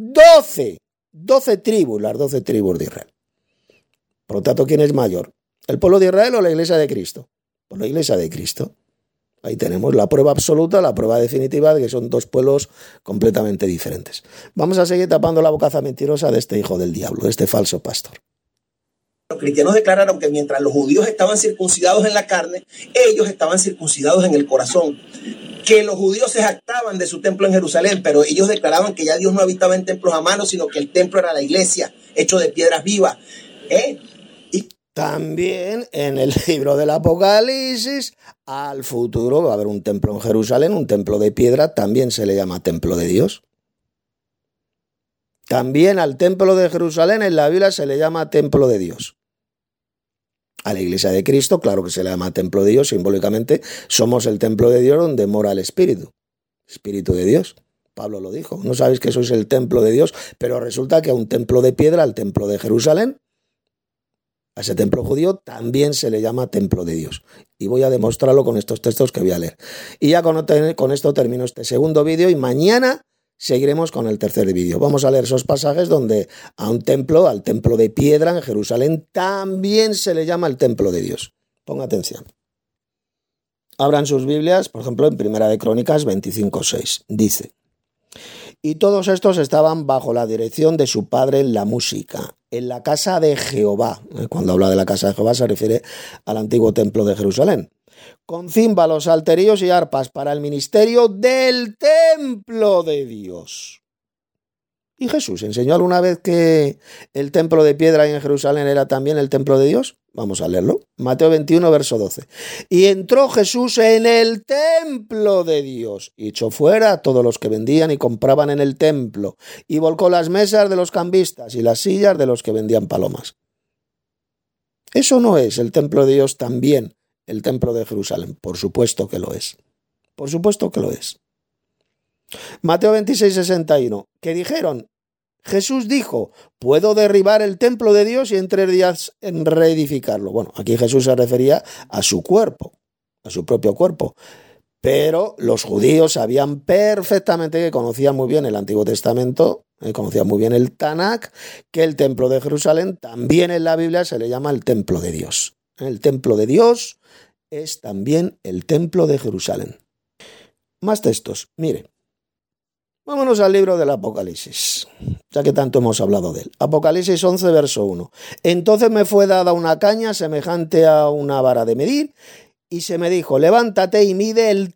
tribus, las 12 tribus de Israel. Por lo tanto, ¿quién es mayor? ¿El pueblo de Israel o la iglesia de Cristo? Pues la iglesia de Cristo. Ahí tenemos la prueba absoluta, la prueba definitiva de que son dos pueblos completamente diferentes. Vamos a seguir tapando la bocaza mentirosa de este hijo del diablo, de este falso pastor. Los cristianos declararon que mientras los judíos estaban circuncidados en la carne, ellos estaban circuncidados en el corazón. Que los judíos se jactaban de su templo en Jerusalén, pero ellos declaraban que ya Dios no habitaba en templos a mano, sino que el templo era la iglesia, hecho de piedras vivas. Y también en el libro del Apocalipsis, al futuro va a haber un templo en Jerusalén, un templo de piedra, también se le llama templo de Dios. También al templo de Jerusalén en la Biblia se le llama templo de Dios. A la iglesia de Cristo, claro que se le llama templo de Dios, simbólicamente somos el templo de Dios donde mora el Espíritu de Dios. Pablo lo dijo, no sabéis que sois el templo de Dios, pero resulta que a un templo de piedra, al templo de Jerusalén, a ese templo judío también se le llama templo de Dios. Y voy a demostrarlo con estos textos que voy a leer. Y ya con esto termino este segundo vídeo y mañana seguiremos con el tercer vídeo. Vamos a leer esos pasajes donde a un templo, al templo de piedra en Jerusalén, también se le llama el templo de Dios. Ponga atención. Abran sus Biblias, por ejemplo, en Primera de Crónicas 25:6. Dice: y todos estos estaban bajo la dirección de su padre en la música, en la casa de Jehová. Cuando habla de la casa de Jehová se refiere al antiguo templo de Jerusalén. Con címbalos, salterios y arpas para el ministerio del templo de Dios. ¿Y Jesús enseñó alguna vez que el templo de piedra en Jerusalén era también el templo de Dios? Vamos a leerlo. Mateo 21, verso 12. Y entró Jesús en el templo de Dios y echó fuera a todos los que vendían y compraban en el templo y volcó las mesas de los cambistas y las sillas de los que vendían palomas. ¿Eso no es el templo de Dios también, el templo de Jerusalén? Por supuesto que lo es. Por supuesto que lo es. Mateo 26, 61. ¿Qué dijeron? Jesús dijo, puedo derribar el templo de Dios y en 3 días reedificarlo. Bueno, aquí Jesús se refería a su cuerpo, a su propio cuerpo. Pero los judíos sabían perfectamente, que conocían muy bien el Antiguo Testamento, conocían muy bien el Tanakh, que el templo de Jerusalén también en la Biblia se le llama el templo de Dios. El templo de Dios es también el templo de Jerusalén. Más textos, mire. Vámonos al libro del Apocalipsis, ya que tanto hemos hablado de él. Apocalipsis 11, verso 1. Entonces me fue dada una caña semejante a una vara de medir, y se me dijo, levántate y mide el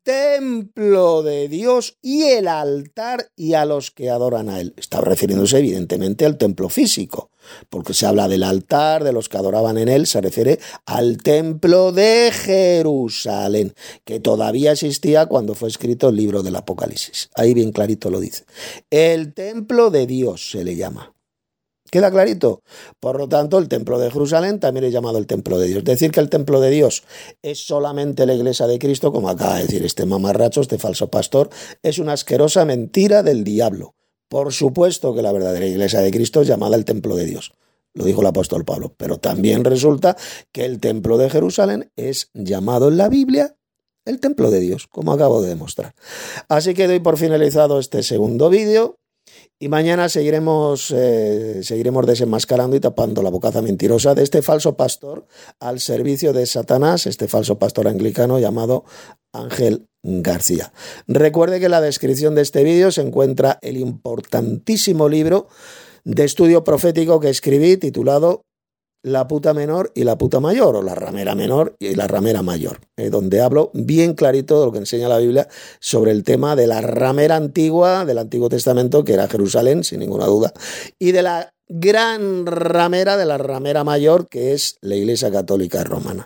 templo de Dios y el altar y a los que adoran a él. Está refiriéndose evidentemente al templo físico, porque se habla del altar, de los que adoraban en él, se refiere al templo de Jerusalén, que todavía existía cuando fue escrito el libro del Apocalipsis. Ahí bien clarito lo dice. El templo de Dios se le llama. ¿Queda clarito? Por lo tanto, el templo de Jerusalén también es llamado el templo de Dios. Decir que el templo de Dios es solamente la iglesia de Cristo, como acaba de decir este mamarracho, este falso pastor, es una asquerosa mentira del diablo. Por supuesto que la verdadera iglesia de Cristo es llamada el templo de Dios. Lo dijo el apóstol Pablo. Pero también resulta que el templo de Jerusalén es llamado en la Biblia el templo de Dios, como acabo de demostrar. Así que doy por finalizado este segundo vídeo. Y mañana seguiremos desenmascarando y tapando la bocaza mentirosa de este falso pastor al servicio de Satanás, este falso pastor anglicano llamado Ángel García. Recuerde que en la descripción de este vídeo se encuentra el importantísimo libro de estudio profético que escribí titulado La puta menor y la puta mayor, o la ramera menor y la ramera mayor, donde hablo bien clarito de lo que enseña la Biblia sobre el tema de la ramera antigua del Antiguo Testamento, que era Jerusalén, sin ninguna duda, y de la gran ramera, de la ramera mayor, que es la Iglesia Católica Romana,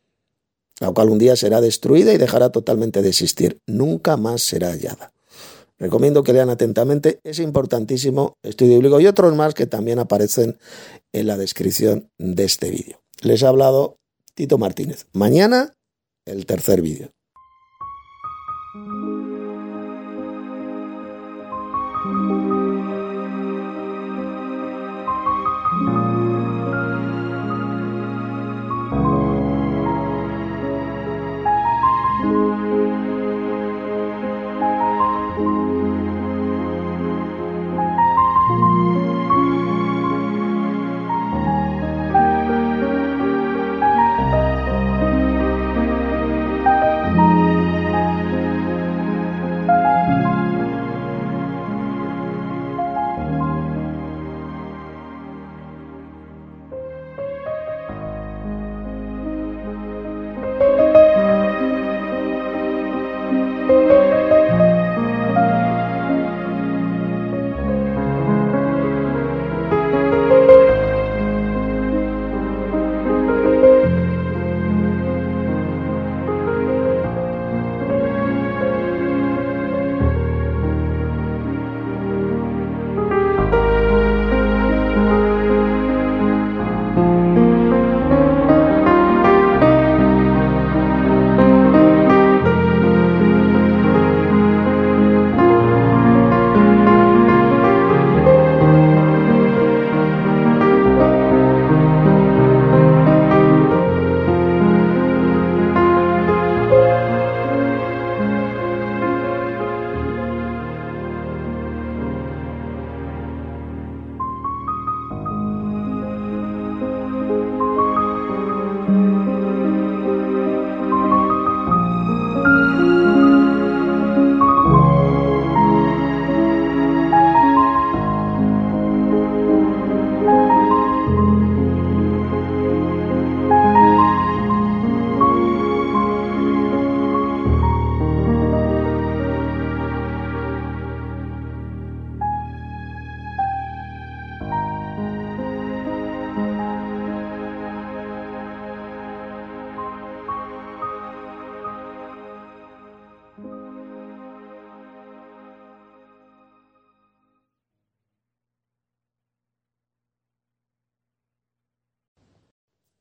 la cual un día será destruida y dejará totalmente de existir, nunca más será hallada. Recomiendo que lean atentamente ese importantísimo estudio bíblico y otros más que también aparecen en la descripción de este vídeo. Les ha hablado Tito Martínez. Mañana, el tercer vídeo.